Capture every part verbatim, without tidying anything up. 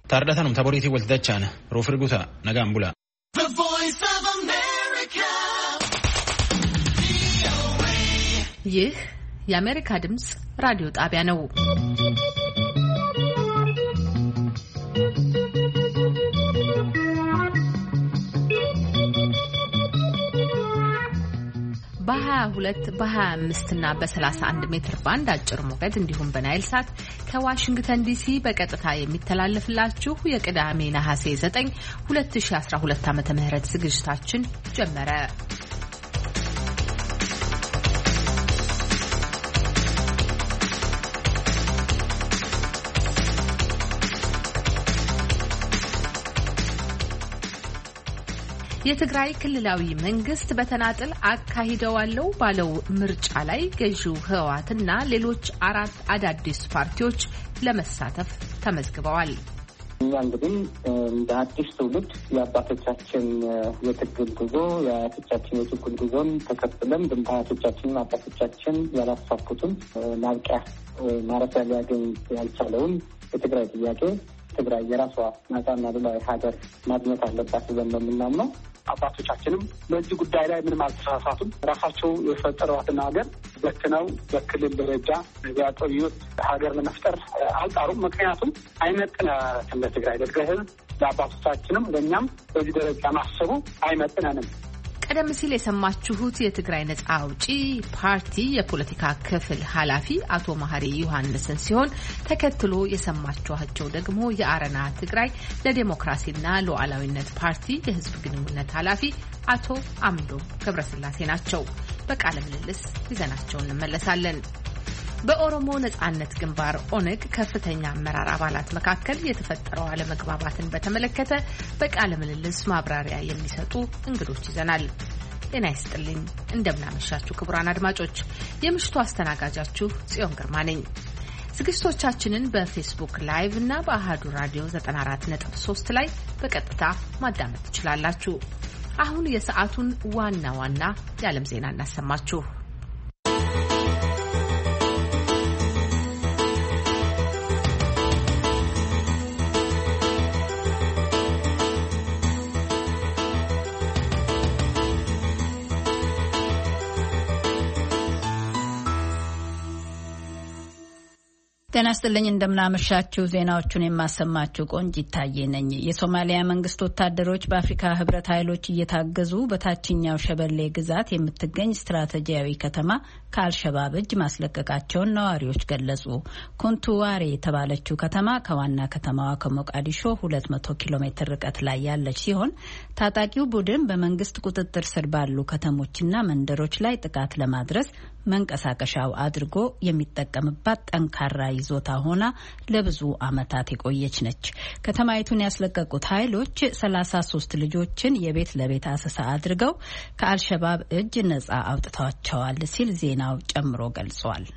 Tardatan umtaboriiti waltachana Rofirguta Nagambula. The Voice of America. ይህ የአሜሪካ ድምጽ ራዲዮ ጣቢያ ነው። በ22 በ25 እና በ31 ሜትር ባንድ አጭር ሞገድ እንዲሁም በናይል ሳት ከዋሽንግተን ዲሲ በቀጥታ የሚተላለፍላችሁ የቅዳሜ ነሐሴ ዘጠኝ ሁለት ሺህ አስራ ሁለት ዓመተ ምህረት ዝግጅታችን ጀመረ። የትግራይ ክልላዊ መንግስት በተናጥል አካሂደዋለው ባለው ምርጫ ላይ ገዢው ህወሓትና ሌሎች አራት አዳዲስ ፓርቲዎች ለመሳተፍ ተመዝግበዋል። እኛ እንግዲህ እንደ አዲስ ትውልድ የአባቶቻችን የትግል ጉዞ የአያቶቻችን የትግል ጉዞን ተከትለን አያቶቻችንና አባቶቻችን ያላሳኩትን ማብቂያ ማረፊያ ሊያገኝ ያልቻለውን የትግራይ ጥያቄ ትግራይ የራሷ ነጻና ሉዓላዊ ሀገር ማግኘት አለባት ብለን ነው የምናምነው። አባቶቻችንም በዚህ ጉዳይ ላይ ምንም አልተሳሳቱም። ራሳቸው የፈጠሯትን ሀገር በትነው በክልል ደረጃ ያቆዩት ሀገር ለመፍጠር አልጣሩም። ምክንያቱም አይመጥነንም ለትግራይ ለትግራይ ለአባቶቻችንም ለእኛም በዚህ ደረጃ ማሰቡ አይመጥነንም። ቀደም ሲል የሰማችሁት የትግራይ ነጻ አውጪ ፓርቲ የፖለቲካ ክፍል ኃላፊ አቶ መሐሪ ዮሐንስን ሲሆን ተከትሎ የሰማችኋቸው ደግሞ የአረና ትግራይ ለዲሞክራሲና ሉዓላዊነት ፓርቲ የህዝብ ግንኙነት ኃላፊ አቶ አምዶም ገብረስላሴ ናቸው። በቃለ ምልልስ ይዘናቸው እንመለሳለን። በኦሮሞ ነጻነት ግንባር ኦነግ ከፍተኛ አመራር አባላት መካከል የተፈጠረው አለመግባባትን በተመለከተ በቃለ ምልልስ ማብራሪያ የሚሰጡ እንግዶች ይዘናል። ጤና ይስጥልኝ፣ እንደምናመሻችሁ ክቡራን አድማጮች፣ የምሽቱ አስተናጋጃችሁ ጽዮን ግርማ ነኝ። ዝግጅቶቻችንን በፌስቡክ ላይቭ እና በአሃዱ ራዲዮ ዘጠና አራት ነጥብ ሶስት ላይ በቀጥታ ማዳመጥ ትችላላችሁ። አሁን የሰዓቱን ዋና ዋና የዓለም ዜና እናሰማችሁ። ጤና ይስጥልኝ፣ እንደምናመሻችሁ። ዜናዎቹን የማሰማችሁ ቆንጅ ይታየ ነኝ። የሶማሊያ መንግስት ወታደሮች በአፍሪካ ህብረት ኃይሎች እየታገዙ በታችኛው ሸበሌ ግዛት የምትገኝ ስትራቴጂያዊ ከተማ ከአልሸባብ እጅ ማስለቀቃቸውን ነዋሪዎች ገለጹ። ኩንቱዋሬ የተባለችው ከተማ ከዋና ከተማዋ ከሞቃዲሾ ሁለት መቶ ኪሎ ሜትር ርቀት ላይ ያለች ሲሆን ታጣቂው ቡድን በመንግስት ቁጥጥር ስር ባሉ ከተሞችና መንደሮች ላይ ጥቃት ለማድረስ መንቀሳቀሻው አድርጎ የሚጠቀምባት ጠንካራ ይዞታ ሆና ለብዙ ዓመታት የቆየች ነች። ከተማይቱን ያስለቀቁት ኃይሎች ሰላሳ ሶስት ልጆችን የቤት ለቤት አሰሳ አድርገው ከአልሸባብ እጅ ነጻ አውጥተዋቸዋል ሲል ዜናው ጨምሮ ገልጿል።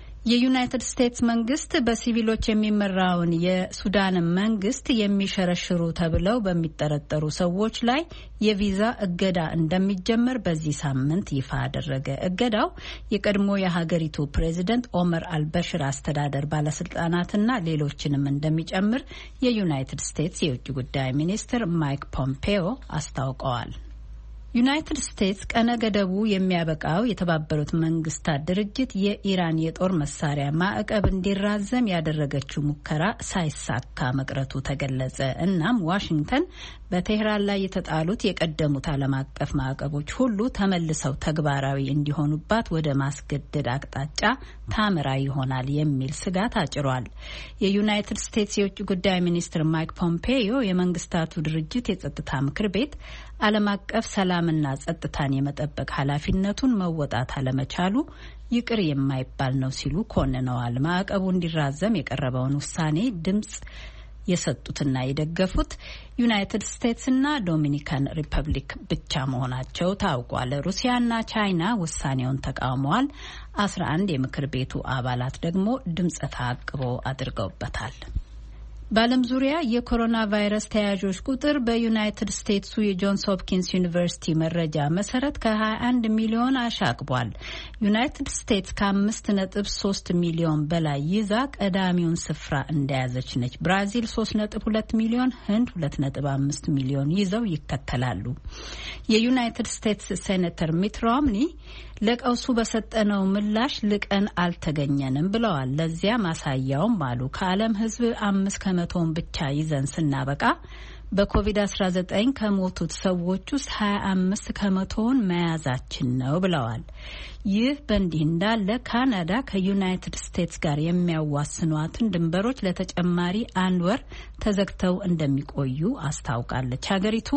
የዩናይትድ ስቴትስ መንግስት በሲቪሎች የሚመራውን የሱዳን መንግስት የሚሸረሽሩ ተብለው በሚጠረጠሩ ሰዎች ላይ የቪዛ እገዳ እንደሚጀመር በዚህ ሳምንት ይፋ አደረገ። እገዳው የቀድሞ የሀገሪቱ ፕሬዚደንት ኦመር አልበሽር አስተዳደር ባለስልጣናትና ሌሎችንም እንደሚጨምር የዩናይትድ ስቴትስ የውጭ ጉዳይ ሚኒስትር ማይክ ፖምፔዮ አስታውቀዋል። ዩናይትድ ስቴትስ ቀነ ገደቡ የሚያበቃው የተባበሩት መንግስታት ድርጅት የኢራን የጦር መሳሪያ ማዕቀብ እንዲራዘም ያደረገችው ሙከራ ሳይሳካ መቅረቱ ተገለጸ። እናም ዋሽንግተን በቴህራን ላይ የተጣሉት የቀደሙት ዓለም አቀፍ ማዕቀቦች ሁሉ ተመልሰው ተግባራዊ እንዲሆኑባት ወደ ማስገደድ አቅጣጫ ታምራ ይሆናል የሚል ስጋት አጭሯል። የዩናይትድ ስቴትስ የውጭ ጉዳይ ሚኒስትር ማይክ ፖምፔዮ የመንግስታቱ ድርጅት የጸጥታ ምክር ቤት ዓለም አቀፍ ሰላምና ጸጥታን የመጠበቅ ኃላፊነቱን መወጣት አለመቻሉ ይቅር የማይባል ነው ሲሉ ኮንነዋል። ማዕቀቡ እንዲራዘም የቀረበውን ውሳኔ ድምጽ የሰጡትና የደገፉት ዩናይትድ ስቴትስና ዶሚኒካን ሪፐብሊክ ብቻ መሆናቸው ታውቋል። ሩሲያና ቻይና ውሳኔውን ተቃውመዋል። አስራ አንድ የምክር ቤቱ አባላት ደግሞ ድምፀ ተአቅቦ አድርገውበታል። በዓለም ዙሪያ የኮሮና ቫይረስ ተያዦች ቁጥር በዩናይትድ ስቴትሱ የጆንስ ሆፕኪንስ ዩኒቨርሲቲ መረጃ መሰረት ከ21 ሚሊዮን አሻቅቧል። ዩናይትድ ስቴትስ ከአምስት ነጥብ ሶስት ሚሊዮን በላይ ይዛ ቀዳሚውን ስፍራ እንደያዘች ነች። ብራዚል ሶስት ነጥብ ሁለት ሚሊዮን፣ ህንድ ሁለት ነጥብ አምስት ሚሊዮን ይዘው ይከተላሉ። የዩናይትድ ስቴትስ ሴኔተር ሚት ሮምኒ ለቀውሱ በሰጠነው ምላሽ ልቀን አልተገኘንም ብለዋል። ለዚያ ማሳያውም አሉ ከዓለም ህዝብ አምስት ከመቶውን ብቻ ይዘን ስናበቃ በኮቪድ አስራ ዘጠኝ ከሞቱት ሰዎች ውስጥ ሀያ አምስት ከመቶውን መያዛችን ነው ብለዋል። ይህ በእንዲህ እንዳለ ካናዳ ከዩናይትድ ስቴትስ ጋር የሚያዋስኗትን ድንበሮች ለተጨማሪ አንድ ወር ተዘግተው እንደሚቆዩ አስታውቃለች። ሀገሪቱ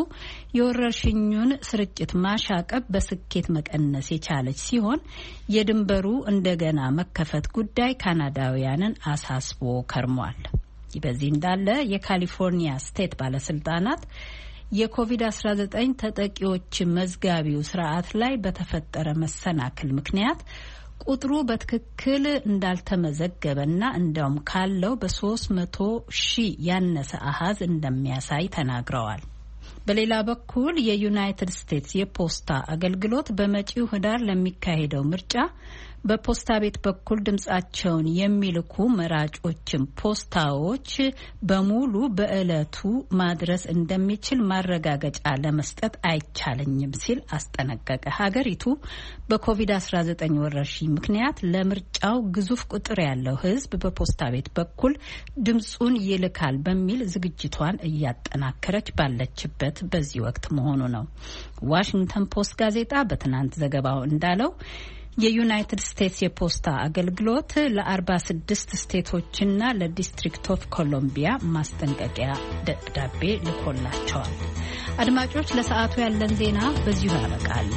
የወረርሽኙን ስርጭት ማሻቀብ በስኬት መቀነስ የቻለች ሲሆን የድንበሩ እንደገና መከፈት ጉዳይ ካናዳውያንን አሳስቦ ከርሟል። በዚህ እንዳለ የካሊፎርኒያ ስቴት ባለስልጣናት የኮቪድ አስራ ዘጠኝ ተጠቂዎች መዝጋቢው ስርዓት ላይ በተፈጠረ መሰናክል ምክንያት ቁጥሩ በትክክል እንዳልተመዘገበና እንዲያውም ካለው በሶስት መቶ ሺህ ያነሰ አሃዝ እንደሚያሳይ ተናግረዋል። በሌላ በኩል የዩናይትድ ስቴትስ የፖስታ አገልግሎት በመጪው ህዳር ለሚካሄደው ምርጫ በፖስታ ቤት በኩል ድምጻቸውን የሚልኩ መራጮችን ፖስታዎች በሙሉ በእለቱ ማድረስ እንደሚችል ማረጋገጫ ለመስጠት አይቻለኝም ሲል አስጠነቀቀ። ሀገሪቱ በኮቪድ አስራ ዘጠኝ ወረርሽኝ ምክንያት ለምርጫው ግዙፍ ቁጥር ያለው ህዝብ በፖስታ ቤት በኩል ድምጹን ይልካል በሚል ዝግጅቷን እያጠናከረች ባለችበት በዚህ ወቅት መሆኑ ነው። ዋሽንግተን ፖስት ጋዜጣ በትናንት ዘገባው እንዳለው የዩናይትድ ስቴትስ የፖስታ አገልግሎት ለአርባ ስድስት ስቴቶችና ለዲስትሪክት ኦፍ ኮሎምቢያ ማስጠንቀቂያ ደብዳቤ ልኮላቸዋል። አድማጮች፣ ለሰዓቱ ያለን ዜና በዚሁ ያበቃል።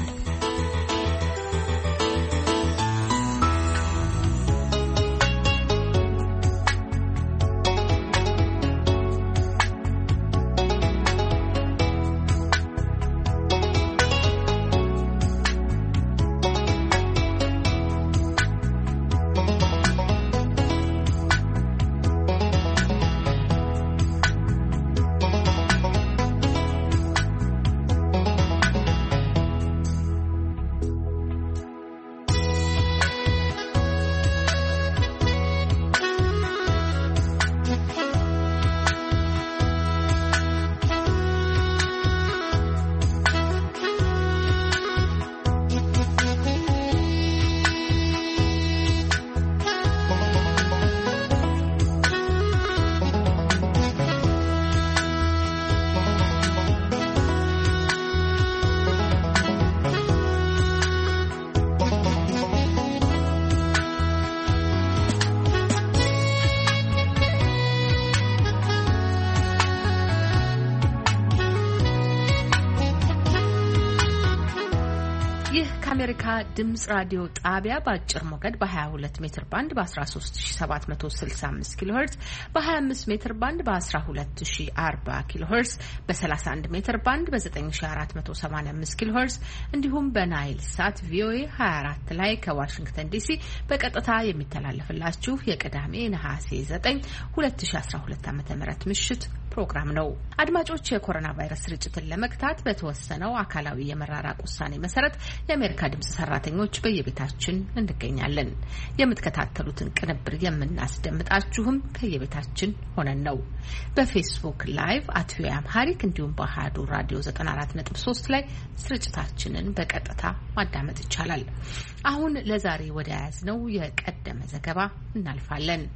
የአሜሪካ ድምጽ ራዲዮ ጣቢያ በአጭር ሞገድ በ22 ሜትር ባንድ በ13765 ኪሎ ሄርትዝ በ25 ሜትር ባንድ በ12040 ኪሎ ሄርትዝ በ31 ሜትር ባንድ በ9485 ኪሎ ሄርትዝ እንዲሁም በናይል ሳት ቪኦኤ ሃያ አራት ላይ ከዋሽንግተን ዲሲ በቀጥታ የሚተላለፍላችሁ የቅዳሜ ነሐሴ ዘጠኝ ሁለት ሺህ አስራ ሁለት ዓ.ም ምሽት ፕሮግራም ነው። አድማጮች፣ የኮሮና ቫይረስ ስርጭትን ለመግታት በተወሰነው አካላዊ የመራራቅ ውሳኔ መሰረት የአሜሪካ ድምጽ ሰራተኞች በየቤታችን እንገኛለን። የምትከታተሉትን ቅንብር የምናስደምጣችሁም ከየቤታችን ሆነን ነው። በፌስቡክ ላይቭ አት ቪኦኤ አምሃሪክ እንዲሁም በአሃዱ ራዲዮ ዘጠና አራት ነጥብ ሶስት ላይ ስርጭታችንን በቀጥታ ማዳመጥ ይቻላል። አሁን ለዛሬ ወደ ያዝነው የቀደመ ዘገባ እናልፋለን።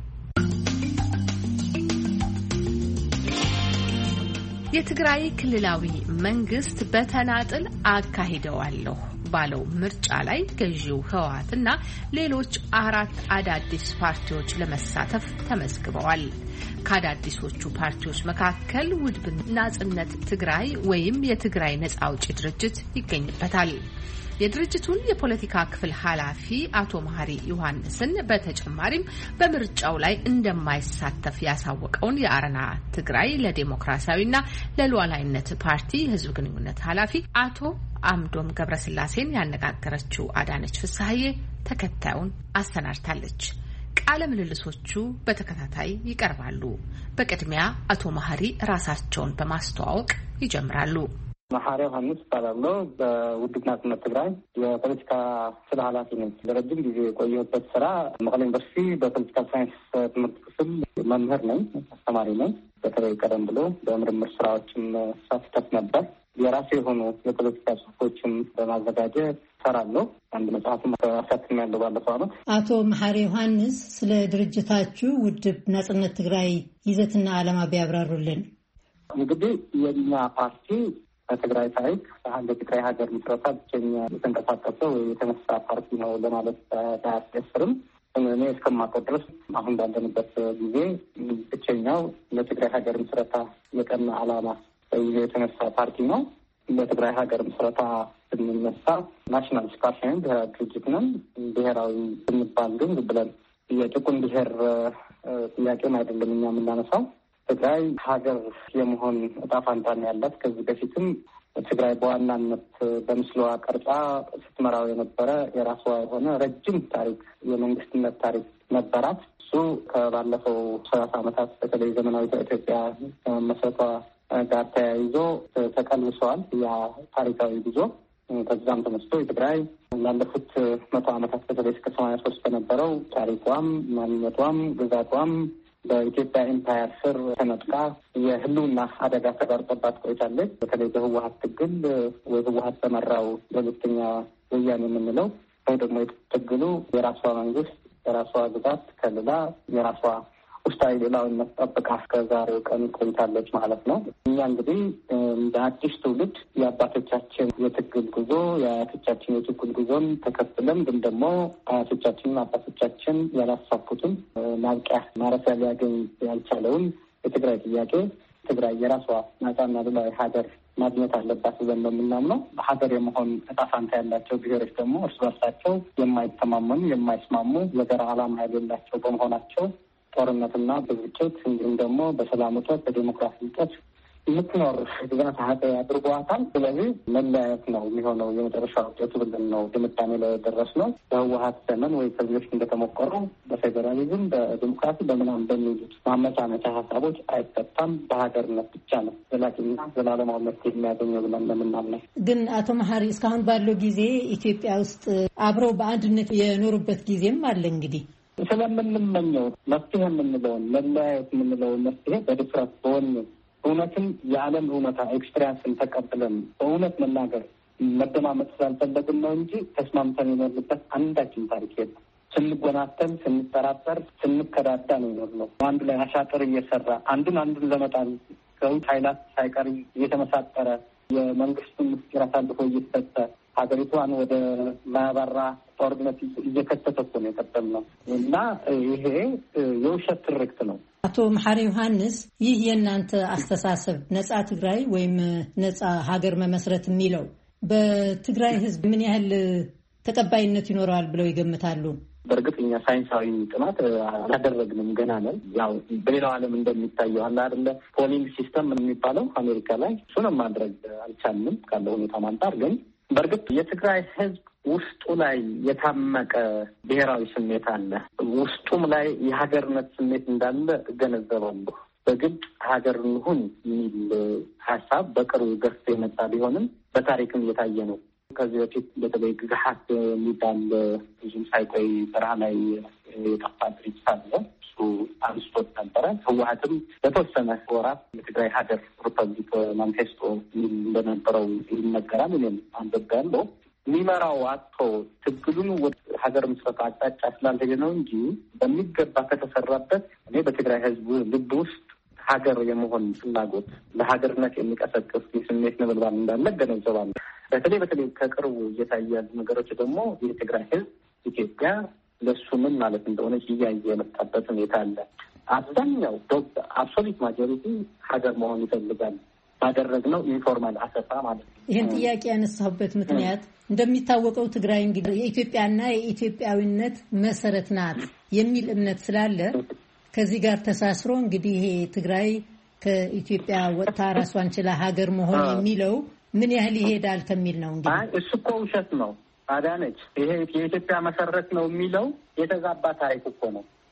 የትግራይ ክልላዊ መንግስት በተናጥል አካሂደዋለሁ ባለው ምርጫ ላይ ገዢው ህወሓትና ሌሎች አራት አዳዲስ ፓርቲዎች ለመሳተፍ ተመዝግበዋል። ከአዳዲሶቹ ፓርቲዎች መካከል ውድብ ናጽነት ትግራይ ወይም የትግራይ ነጻ አውጪ ድርጅት ይገኝበታል። የድርጅቱን የፖለቲካ ክፍል ኃላፊ አቶ መሐሪ ዮሐንስን በተጨማሪም በምርጫው ላይ እንደማይሳተፍ ያሳወቀውን የአረና ትግራይ ለዲሞክራሲያዊና ለሉዓላዊነት ፓርቲ ህዝብ ግንኙነት ኃላፊ አቶ አምዶም ገብረስላሴን ያነጋገረችው አዳነች ፍስሐዬ ተከታዩን አሰናድታለች። ቃለ ምልልሶቹ በተከታታይ ይቀርባሉ። በቅድሚያ አቶ መሐሪ ራሳቸውን በማስተዋወቅ ይጀምራሉ። መሐሪ ዮሐንስ እባላለሁ። በውድብ ናጽነት ትግራይ የፖለቲካ ስራ ኃላፊ ነኝ። ለረጅም ጊዜ የቆየሁበት ስራ መቀሌ ዩኒቨርሲቲ በፖለቲካል ሳይንስ ትምህርት ክፍል መምህር ነኝ፣ አስተማሪ ነኝ። በተለይ ቀደም ብሎ በምርምር ስራዎችም ሳትተፍ ነበር። የራሴ የሆኑ የፖለቲካ ጽሁፎችም በማዘጋጀት ሰራለሁ። አንድ መጽሐፍም አሳትም ያለው ባለፈው ዓመት። አቶ መሐሪ ዮሐንስ ስለ ድርጅታችሁ ውድብ ናጽነት ትግራይ ይዘትና ዓላማ ቢያብራሩልን። እንግዲህ የኛ ፓርቲ በትግራይ ታሪክ አንድ የትግራይ ሀገር ምስረታ ብቸኛ የተንቀሳቀሰው የተነሳ ፓርቲ ነው ለማለት ባያስደፍርም እኔ እስከማውቀው ድረስ አሁን ባለንበት ጊዜ ብቸኛው ለትግራይ ሀገር ምስረታ የቀና ዓላማ ይዞ የተነሳ ፓርቲ ነው። ለትግራይ ሀገር ምስረታ ስንነሳ ናሽናል ፓርቲ ብሔራዊ ድርጅት ነን። ብሔራዊ ስንባል ግን ብለን የጭቁን ብሔር ጥያቄም አይደለም እኛ የምናነሳው። ትግራይ ሀገር የመሆን እጣ ፋንታን ያላት ከዚህ በፊትም ትግራይ በዋናነት በምስሏ ቀርጻ ስትመራው የነበረ የራሷ የሆነ ረጅም ታሪክ የመንግስትነት ታሪክ ነበራት። እሱ ከባለፈው ሰላሳ ዓመታት በተለይ ዘመናዊ ኢትዮጵያ መመስረቷ ጋር ተያይዞ ተቀልብሰዋል ያ ታሪካዊ ጉዞ። ከዛም ተነስቶ የትግራይ ላለፉት መቶ ዓመታት በተለይ እስከ ሰማንያ ሶስት በነበረው ታሪኳም ማንነቷም ግዛቷም በኢትዮጵያ ኢምፓየር ስር ተነጥቃ የህልውና አደጋ ተጋርጦባት ቆይታለች። በተለይ በህወሀት ትግል ወይ ህወሀት በመራው ሁለተኛ ወያኔ የምንለው ወይ ደግሞ ትግሉ የራሷ መንግስት የራሷ ግዛት ከልላ የራሷ ውስጣዊ ሌላዊነት ጠብቃ እስከ ዛሬው ቀን ቆይታለች ማለት ነው። እኛ እንግዲህ እንደ አዲስ ትውልድ የአባቶቻችን የትግል ጉዞ የአያቶቻችን የትግል ጉዞን ተከትለን ግን ደግሞ አያቶቻችንና አባቶቻችን ያላሳኩትን ማብቂያ ማረፊያ ሊያገኝ ያልቻለውን የትግራይ ጥያቄ ትግራይ የራሷ ነጻና ሉዓላዊ ሀገር ማግኘት አለባት ብለን ነው የምናምነው። ሀገር የመሆን እጣ ፋንታ ያላቸው ብሔሮች ደግሞ እርስ በርሳቸው የማይተማመኑ የማይስማሙ የጋራ ዓላማ የሌላቸው በመሆናቸው ጦርነትና በግጭት እንዲሁም ደግሞ በሰላም እጦት በዲሞክራሲ እጦት የምትኖር ግዛት ሀገር አድርጓታል። ስለዚህ መለያየት ነው የሚሆነው የመጨረሻ ውጤቱ ብለን ነው ድምዳሜ ላይ የደረስነው። በህወሀት ዘመን ወይ ከዚዎች እንደተሞከረው በፌዴራሊዝም በዲሞክራሲ በምናምን በሚሉት ማመቻመቻ ሀሳቦች አይፈታም። በሀገርነት ብቻ ነው ዘላቂና ዘላለማዊ መፍትሄ የሚያገኘው ብለን ለምናምነው። ግን አቶ መሐሪ እስካሁን ባለው ጊዜ ኢትዮጵያ ውስጥ አብረው በአንድነት የኖሩበት ጊዜም አለ። እንግዲህ ስለምንመኘው መፍትሄ የምንለውን መለያየት የምንለውን መፍትሄ በድፍረት በሆን እውነትን የዓለም እውነታ ኤክስፔሪንስን ተቀብለን በእውነት መናገር መደማመጥ ስላልፈለግን ነው እንጂ ተስማምተን የኖርንበት አንዳችን ታሪክ የለም። ስንጎናተን፣ ስንጠራጠር፣ ስንከዳዳ ነው የኖርነው። አንዱ ላይ አሻጥር እየሰራ አንዱን አንዱን ለመጣል ከውጭ ኃይላት ሳይቀር እየተመሳጠረ የመንግስቱን ምስጢር አሳልፎ እየተሰጠ ሀገሪቷን ወደ ማያባራ ጦርነት እየከተተ እኮ ነው የቀጠልነው እና ይሄ የውሸት ትርክት ነው። አቶ መሐሪ ዮሐንስ ይህ የእናንተ አስተሳሰብ ነጻ ትግራይ ወይም ነጻ ሀገር መመስረት የሚለው በትግራይ ሕዝብ ምን ያህል ተቀባይነት ይኖረዋል ብለው ይገምታሉ? በእርግጥ እኛ ሳይንሳዊ ጥናት አላደረግንም፣ ገና ነን። ያው በሌላው ዓለም እንደሚታየው አለ አይደለ ፖሊንግ ሲስተም የሚባለው አሜሪካ ላይ እሱንም ማድረግ አልቻልንም ካለው ሁኔታ አንጻር። ግን በእርግጥ የትግራይ ሕዝብ ውስጡ ላይ የታመቀ ብሔራዊ ስሜት አለ። ውስጡም ላይ የሀገርነት ስሜት እንዳለ እገነዘባለሁ። በግድ ሀገር እንሁን የሚል ሀሳብ በቅርቡ ገፍቶ የመጣ ቢሆንም በታሪክም እየታየ ነው። ከዚህ በፊት በተለይ ግዛት የሚባል ብዙም ሳይቆይ በረሃ ላይ የጠፋ ድርጅት አለ። እሱ አንስቶት ነበረ። ህወሀትም በተወሰነ ወራት የትግራይ ሀገር ሪፐብሊክ ማኒፌስቶ እንደነበረው ይነገራል። እኔም አንብቤያለሁ። የሚመራው አቶ ትግሉን ወደ ሀገር ምስረታ አቅጣጫ ስላልሄደ ነው እንጂ በሚገባ ከተሰራበት እኔ በትግራይ ህዝብ ልብ ውስጥ ሀገር የመሆን ፍላጎት ለሀገርነት የሚቀሰቅስ የስሜት ነበልባል እንዳለ እገነዘባለሁ። በተለይ በተለይ ከቅርቡ እየታዩ ያሉ ነገሮች ደግሞ የትግራይ ህዝብ ኢትዮጵያ ለሱ ምን ማለት እንደሆነ እያየ የመጣበት ሁኔታ አለ። አብዛኛው አብሶሉት ማጆሪቲ ሀገር መሆን ይፈልጋል። ባደረግነው ኢንፎርማል አሰሳ ማለት ነው። ይህን ጥያቄ ያነሳሁበት ምክንያት እንደሚታወቀው ትግራይ እንግዲህ የኢትዮጵያና የኢትዮጵያዊነት መሰረት ናት የሚል እምነት ስላለ ከዚህ ጋር ተሳስሮ እንግዲህ ይሄ ትግራይ ከኢትዮጵያ ወጥታ ራሷን ችላ ሀገር መሆን የሚለው ምን ያህል ይሄዳል ከሚል ነው። እንግዲህ እሱ እኮ ውሸት ነው አዳነች። ይሄ የኢትዮጵያ መሰረት ነው የሚለው የተዛባ ታሪክ እኮ ነው።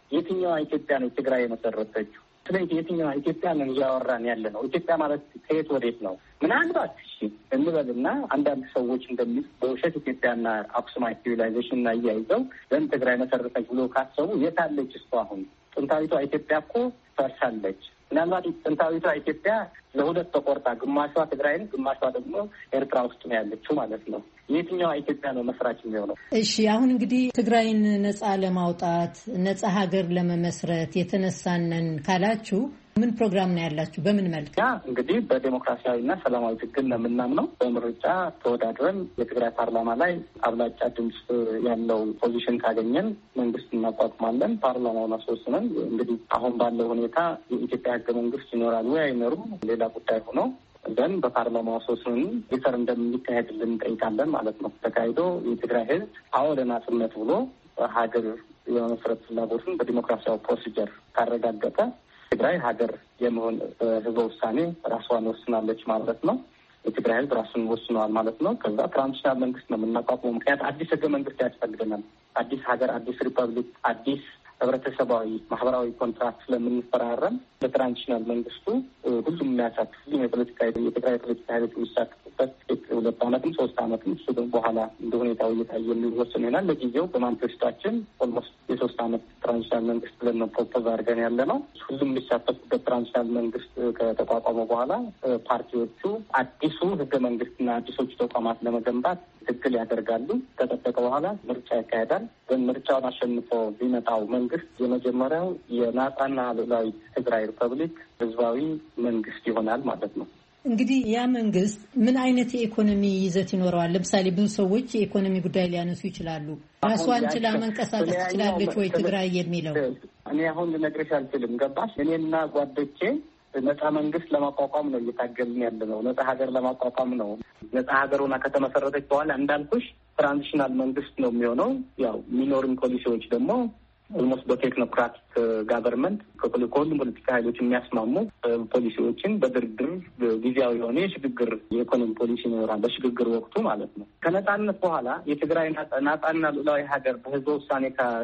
የትኛዋ ኢትዮጵያ ነው ትግራይ የመሰረተችው? ስለዚህ የትኛዋ ኢትዮጵያ ነው እያወራን ያለ ነው? ኢትዮጵያ ማለት ከየት ወዴት ነው? ምናልባት እሺ እንበልና አንዳንድ ሰዎች እንደሚል በውሸት ኢትዮጵያና አክሱማይት ሲቪላይዜሽን እና እያይዘው ለምን ትግራይ መሰረተች ብሎ ካሰቡ የታለች እሷ? አሁን ጥንታዊቷ ኢትዮጵያ እኮ ፈርሳለች። ምናልባት ጥንታዊቷ ኢትዮጵያ ለሁለት ተቆርጣ ግማሿ ትግራይን ግማሿ ደግሞ ኤርትራ ውስጥ ነው ያለችው ማለት ነው። የትኛዋ ኢትዮጵያ ነው መስራች የሚሆነው? እሺ አሁን እንግዲህ ትግራይን ነጻ ለማውጣት ነጻ ሀገር ለመመስረት የተነሳነን ካላችሁ ምን ፕሮግራም ነው ያላችሁ? በምን መልክ? ያ እንግዲህ በዲሞክራሲያዊና ሰላማዊ ትግል ነው የምናምነው። በምርጫ ተወዳድረን የትግራይ ፓርላማ ላይ አብላጫ ድምፅ ያለው ፖዚሽን ካገኘን መንግስት እናቋቁማለን። ፓርላማውን አስወስነን እንግዲህ አሁን ባለው ሁኔታ የኢትዮጵያ ህገ መንግስት ይኖራል ወይ አይኖሩም ሌላ ጉዳይ ሆኖ ዘን በፓርላማው አስወስነን ሊሰር እንደሚካሄድልን እንጠይቃለን ማለት ነው። ተካሂዶ የትግራይ ህዝብ አዎ ለናጽነት ብሎ ሀገር የመመስረት ፍላጎትን በዲሞክራሲያዊ ፕሮሲጀር ካረጋገጠ ትግራይ ሀገር የመሆን ህዝበ ውሳኔ ራሷን ወስናለች ማለት ነው። የትግራይ ህዝብ ራሱን ወስነዋል ማለት ነው። ከዛ ትራንዚሽናል መንግስት ነው የምናቋቁመው። ምክንያት አዲስ ህገ መንግስት ያስፈልገናል። አዲስ ሀገር፣ አዲስ ሪፐብሊክ፣ አዲስ ህብረተሰባዊ ማህበራዊ ኮንትራክት ስለምንፈራረም በትራንዚሽናል መንግስቱ ሁሉም የሚያሳትፍ ሁሉም የፖለቲካ የትግራይ የፖለቲካ ኃይሎች የሚሳተፉበት ሁለት አመትም ሶስት አመትም እሱ ደግሞ በኋላ እንደ ሁኔታው እየታየ የሚወሰን ይሆናል። ለጊዜው በማኒፌስቶችን ኦልሞስት የሶስት አመት ትራንዚሽናል መንግስት ብለን ነው ፕሮፖዝ አድርገን ያለ ነው። ሁሉም የሚሳተፉበት ትራንዚሽናል መንግስት ከተቋቋመ በኋላ ፓርቲዎቹ አዲሱ ህገ መንግስትና አዲሶቹ ተቋማት ለመገንባት ትግል ያደርጋሉ። ከጠበቀ በኋላ ምርጫ ይካሄዳል። ግን ምርጫውን አሸንፎ ቢመጣው መንግስት የመጀመሪያው የነጻና ሉዓላዊ ትግራይ ሪፐብሊክ ህዝባዊ መንግስት ይሆናል ማለት ነው። እንግዲህ ያ መንግስት ምን አይነት የኢኮኖሚ ይዘት ይኖረዋል? ለምሳሌ ብዙ ሰዎች የኢኮኖሚ ጉዳይ ሊያነሱ ይችላሉ። ራሷን ችላ መንቀሳቀስ ትችላለች ወይ ትግራይ የሚለው እኔ አሁን ልነግርሽ አልችልም። ገባሽ? እኔና ጓዶቼ ነጻ መንግስት ለማቋቋም ነው እየታገልን ያለ ነው። ነጻ ሀገር ለማቋቋም ነው። ነጻ ሀገር ሆና ከተመሰረተች በኋላ እንዳልኩሽ ትራንዚሽናል መንግስት ነው የሚሆነው። ያው ሚኖሪንግ ፖሊሲዎች ደግሞ ኦልሞስት በቴክኖክራቲክ ጋቨርንመንት ከሁሉም ፖለቲካ ኃይሎች የሚያስማሙ ፖሊሲዎችን በድርድር ጊዜያዊ የሆነ የሽግግር የኢኮኖሚ ፖሊሲ ይኖራል በሽግግር ወቅቱ ማለት ነው። ከነጻነት በኋላ የትግራይ ነጻና ሉዓላዊ ሀገር በህዝበ ውሳኔ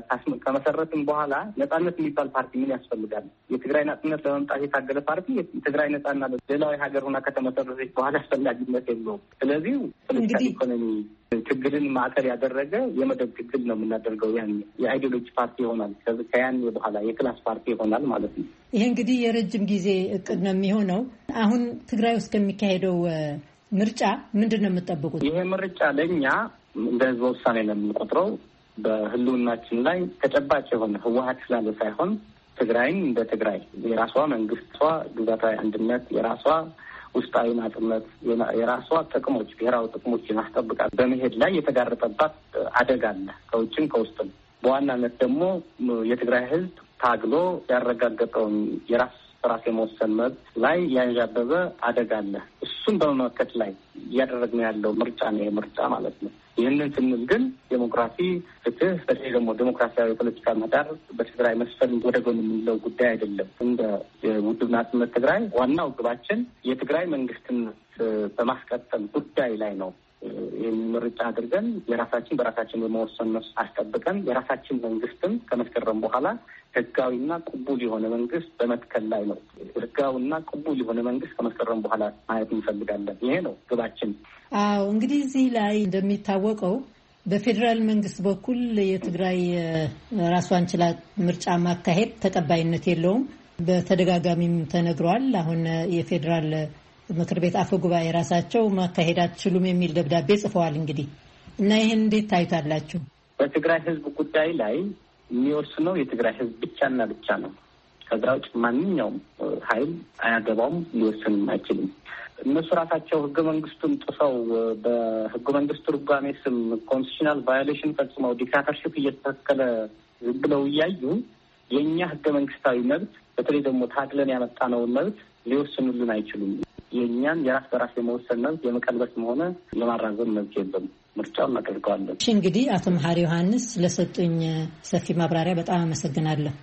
ከመሰረትም በኋላ ነጻነት የሚባል ፓርቲ ምን ያስፈልጋል? የትግራይ ነጻነት ለመምጣት የታገለ ፓርቲ የትግራይ ነጻና ሉዓላዊ ሀገር ሆና ከተመሰረተች በኋላ አስፈላጊነት የለውም። ስለዚህ ፖለቲካል ኢኮኖሚ ትግልን ማዕከል ያደረገ የመደብ ትግል ነው የምናደርገው። ያን የአይዲዮሎጂ ፓርቲ ይሆናል። ከያን በኋላ የክላስ ፓርቲ ይሆናል ማለት ነው። ይሄ እንግዲህ የረጅም ጊዜ እቅድ ነው የሚሆነው። አሁን ትግራይ ውስጥ ከሚካሄደው ምርጫ ምንድን ነው የምጠብቁት? ይሄ ምርጫ ለእኛ እንደ ህዝበ ውሳኔ ነው የምንቆጥረው። በህልውናችን ላይ ተጨባጭ የሆነ ህወሀት ስላለ ሳይሆን ትግራይን እንደ ትግራይ የራሷ መንግስቷ ግዛታዊ አንድነት የራሷ ውስጣዊ ናጽነት የራሷ ጥቅሞች ብሔራዊ ጥቅሞችን አስጠብቃ በመሄድ ላይ የተጋረጠባት አደጋ አለ ከውጭም ከውስጥም። በዋናነት ደግሞ የትግራይ ህዝብ ታግሎ ያረጋገጠውን የራስ ራስ የመወሰን መብት ላይ ያንዣበበ አደጋ አለ። እሱን በመመከት ላይ እያደረግነው ያለው ምርጫ ነው የምርጫ ማለት ነው። ይህንን ስንል ግን ዴሞክራሲ፣ ፍትህ፣ በተለይ ደግሞ ዴሞክራሲያዊ የፖለቲካ ምህዳር በትግራይ መስፈን ወደ ጎን የምንለው ጉዳይ አይደለም። እንደ ውድብ ናጽነት ትግራይ ዋናው ግባችን የትግራይ መንግስትነት በማስቀጠል ጉዳይ ላይ ነው። ይህን ምርጫ አድርገን የራሳችን በራሳችን የመወሰን መብት አስጠብቀን የራሳችን መንግስትን ከመስከረም በኋላ ህጋዊና ቅቡል የሆነ መንግስት በመትከል ላይ ነው። ህጋዊና ቅቡል የሆነ መንግስት ከመስከረም በኋላ ማየት እንፈልጋለን። ይሄ ነው ግባችን። አዎ እንግዲህ እዚህ ላይ እንደሚታወቀው በፌዴራል መንግስት በኩል የትግራይ ራሷን ችላ ምርጫ ማካሄድ ተቀባይነት የለውም። በተደጋጋሚም ተነግሯል። አሁን የፌዴራል ምክር ቤት አፈ ጉባኤ ራሳቸው ማካሄድ አትችሉም የሚል ደብዳቤ ጽፈዋል። እንግዲህ እና ይህን እንዴት ታዩታላችሁ? በትግራይ ህዝብ ጉዳይ ላይ የሚወስነው የትግራይ ህዝብ ብቻና ብቻ ነው። ከዛ ውጭ ማንኛውም ኃይል አያገባውም፣ ሊወስንም አይችልም። እነሱ ራሳቸው ህገ መንግስቱን ጥሰው በህገ መንግስቱ ርጓሜ ስም ኮንስቲቱሽናል ቫዮሌሽን ፈጽመው ዲክታተርሽፕ እየተተከለ ዝም ብለው እያዩ የእኛ ህገ መንግስታዊ መብት በተለይ ደግሞ ታግለን ያመጣነውን መብት ሊወስኑልን አይችሉም። የእኛን የራስ በራስ የመወሰን መብት የመቀልበስም ሆነ የማራዘም መብት የለም። ምርጫውን እናደርገዋለን። እሺ እንግዲህ አቶ መሐሪ ዮሐንስ ለሰጡኝ ሰፊ ማብራሪያ በጣም አመሰግናለሁ።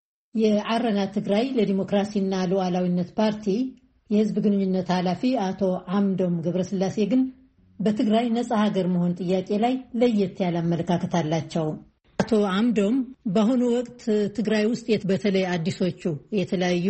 የአረና ትግራይ ለዲሞክራሲና ሉዓላዊነት ፓርቲ የህዝብ ግንኙነት ኃላፊ አቶ አምዶም ገብረስላሴ ግን በትግራይ ነጻ ሀገር መሆን ጥያቄ ላይ ለየት ያለ አመለካከት አላቸው። አቶ አምዶም በአሁኑ ወቅት ትግራይ ውስጥ በተለይ አዲሶቹ የተለያዩ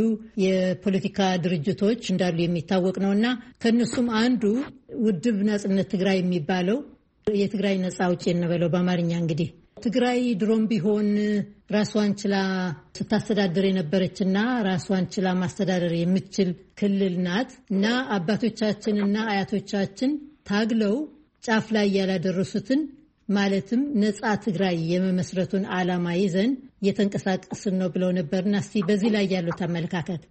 የፖለቲካ ድርጅቶች እንዳሉ የሚታወቅ ነውና ከነሱም አንዱ ውድብ ናጽነት ትግራይ የሚባለው የትግራይ ነጻ አውጪ እንበለው በአማርኛ እንግዲህ ትግራይ ድሮም ቢሆን ራስዋን ችላ ስታስተዳደር የነበረችና ራስዋን ችላ ማስተዳደር የምትችል ክልል ናት እና አባቶቻችንና አያቶቻችን ታግለው ጫፍ ላይ ያላደረሱትን ማለትም ነጻ ትግራይ የመመስረቱን ዓላማ ይዘን የተንቀሳቀስን ነው ብለው ነበርና እስቲ በዚህ ላይ ያለው ተመልካከት።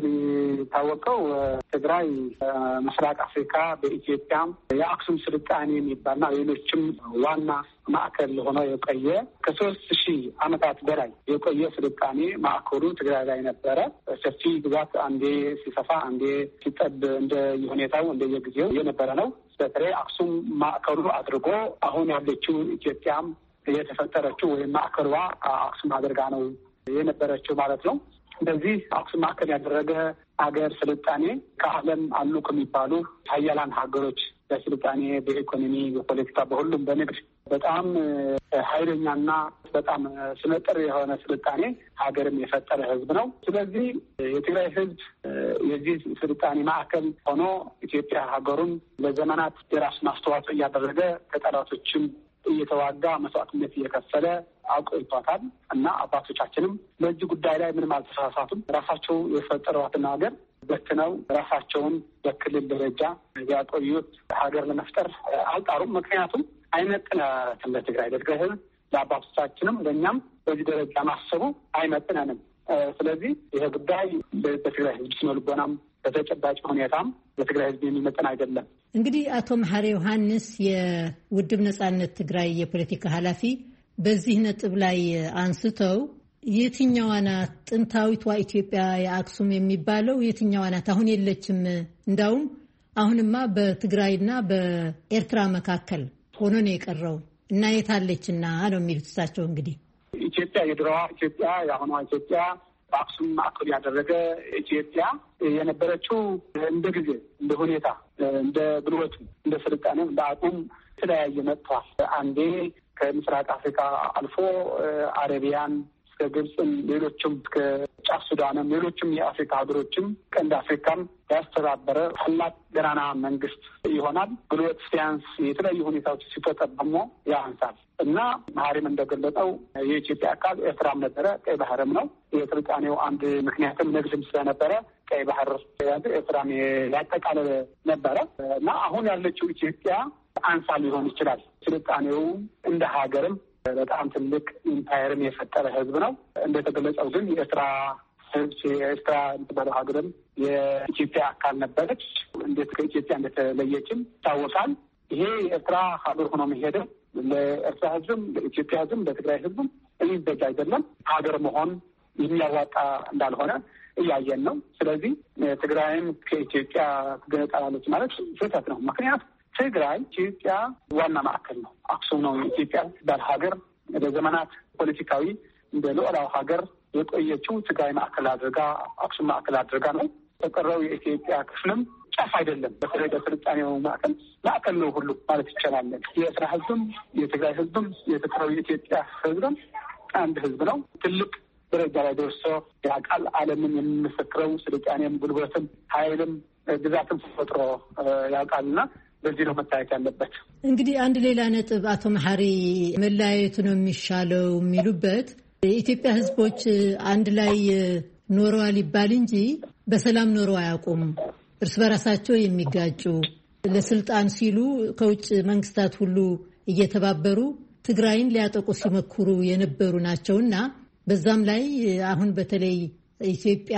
እንደሚታወቀው ትግራይ ምስራቅ አፍሪካ በኢትዮጵያ የአክሱም ስልጣኔ የሚባልና ሌሎችም ዋና ማዕከል ሆኖ የቆየ ከሶስት ሺህ ዓመታት በላይ የቆየ ስልጣኔ ማዕከሉ ትግራይ ላይ ነበረ። ሰፊ ግዛት አንዴ ሲሰፋ አንዴ ሲጠብ እንደ ሁኔታው እንደየጊዜው የነበረ ነው። በተለይ አክሱም ማዕከሉ አድርጎ አሁን ያለችው ኢትዮጵያም የተፈጠረችው ወይም ማዕከሏ አክሱም አድርጋ ነው የነበረችው ማለት ነው። እንደዚህ አክሱም ማዕከል ያደረገ ሀገር ስልጣኔ ከዓለም አሉ ከሚባሉ ሀያላን ሀገሮች በስልጣኔ፣ በኢኮኖሚ፣ በፖለቲካ፣ በሁሉም በንግድ በጣም ኃይለኛና በጣም ስመጥር የሆነ ስልጣኔ ሀገርም የፈጠረ ህዝብ ነው። ስለዚህ የትግራይ ህዝብ የዚህ ስልጣኔ ማዕከል ሆኖ ኢትዮጵያ ሀገሩን ለዘመናት የራሱን አስተዋጽኦ እያደረገ ከጠላቶችም እየተዋጋ መስዋዕትነት እየከፈለ አቆይቷታል እና አባቶቻችንም በዚህ ጉዳይ ላይ ምንም አልተሳሳቱም። ራሳቸው የፈጠሯትን ሀገር በትነው ራሳቸውን በክልል ደረጃ ያቆዩት ሀገር ለመፍጠር አልጣሩም። ምክንያቱም አይመጥነንም ለትግራይ ለትግራይ ህዝብ ለአባቶቻችንም ለእኛም በዚህ ደረጃ ማሰቡ አይመጥነንም። ስለዚህ ይሄ ጉዳይ በትግራይ ህዝብ ስነልቦናም በተጨባጭ ሁኔታም ለትግራይ ህዝብ የሚመጥን አይደለም። እንግዲህ አቶ መሐሪ ዮሐንስ የውድብ ነጻነት ትግራይ የፖለቲካ ኃላፊ በዚህ ነጥብ ላይ አንስተው የትኛዋ ናት ጥንታዊቷ ኢትዮጵያ የአክሱም የሚባለው የትኛዋ ናት? አሁን የለችም። እንዳውም አሁንማ በትግራይና በኤርትራ መካከል ሆኖ ነው የቀረው እና የታለችና ነው የሚሉት እሳቸው። እንግዲህ ኢትዮጵያ የድሮዋ ኢትዮጵያ የአሁኗ ኢትዮጵያ በአክሱም ማዕከል ያደረገ ኢትዮጵያ የነበረችው እንደ ጊዜ እንደ ሁኔታ እንደ ብልወቱ እንደ ስልጣኔም እንደ አቁም የተለያየ መጥቷል። አንዴ ከምስራቅ አፍሪካ አልፎ አረቢያን እስከ ግብፅም ሌሎችም እስከ ጫፍ ሱዳንም ሌሎችም የአፍሪካ ሀገሮችም ቀንድ አፍሪካም ያስተባበረ ታላቅ ገናና መንግስት ይሆናል። ብልወት ሲያንስ የተለያዩ ሁኔታዎች ሲፈጠር ደግሞ ያንሳል እና መሐሪም እንደገለጠው የኢትዮጵያ አካል ኤርትራም ነበረ፣ ቀይ ባህርም ነው። የስልጣኔው አንድ ምክንያትም ንግድም ስለነበረ ቀይ ባህር ኤርትራም ያጠቃለለ ነበረ እና አሁን ያለችው ኢትዮጵያ አንሳ ሊሆን ይችላል። ስልጣኔው እንደ ሀገርም በጣም ትልቅ ኢምፓየርም የፈጠረ ህዝብ ነው። እንደተገለጸው ግን የኤርትራ ህዝብ የኤርትራ የምትባለው ሀገርም የኢትዮጵያ አካል ነበረች። እንዴት ከኢትዮጵያ እንደተለየችም ይታወቃል። ይሄ የኤርትራ ሀገር ሆኖ መሄድም ለኤርትራ ህዝብም ለኢትዮጵያ ህዝብም ለትግራይ ህዝብም የሚበጅ አይደለም። ሀገር መሆን የሚያዋጣ እንዳልሆነ እያየን ነው። ስለዚህ ትግራይም ከኢትዮጵያ ትገነጠላለች ማለት ስህተት ነው። ምክንያት ትግራይ ኢትዮጵያ ዋና ማዕከል ነው። አክሱም ነው የኢትዮጵያ ባል ሀገር ለዘመናት ፖለቲካዊ እንደ ሉዓላዊ ሀገር የቆየችው ትግራይ ማዕከል አድርጋ አክሱም ማዕከል አድርጋ ነው። ተቀረው የኢትዮጵያ ክፍልም ጫፍ አይደለም። በተለይ በስልጣኔው ማዕከል ማዕከል ነው ሁሉ ማለት ይቻላል። የኤርትራ ህዝብም የትግራይ ህዝብም የተቀረው የኢትዮጵያ ህዝብም አንድ ህዝብ ነው። ትልቅ ደረጃ ላይ ደርሶ ያውቃል። ዓለምን የሚመሰክረው ስልጣኔም ጉልበትም ኃይልም ግዛትም ፈጥሮ ያውቃልና በዚህ ነው መታየት ያለበት። እንግዲህ አንድ ሌላ ነጥብ አቶ መሐሪ መለያየቱ ነው የሚሻለው የሚሉበት የኢትዮጵያ ህዝቦች አንድ ላይ ኖረዋል ይባል እንጂ በሰላም ኖረው አያውቁም። እርስ በራሳቸው የሚጋጩ ለስልጣን ሲሉ ከውጭ መንግስታት ሁሉ እየተባበሩ ትግራይን ሊያጠቁ ሲመክሩ የነበሩ ናቸውና በዛም ላይ አሁን በተለይ ኢትዮጵያ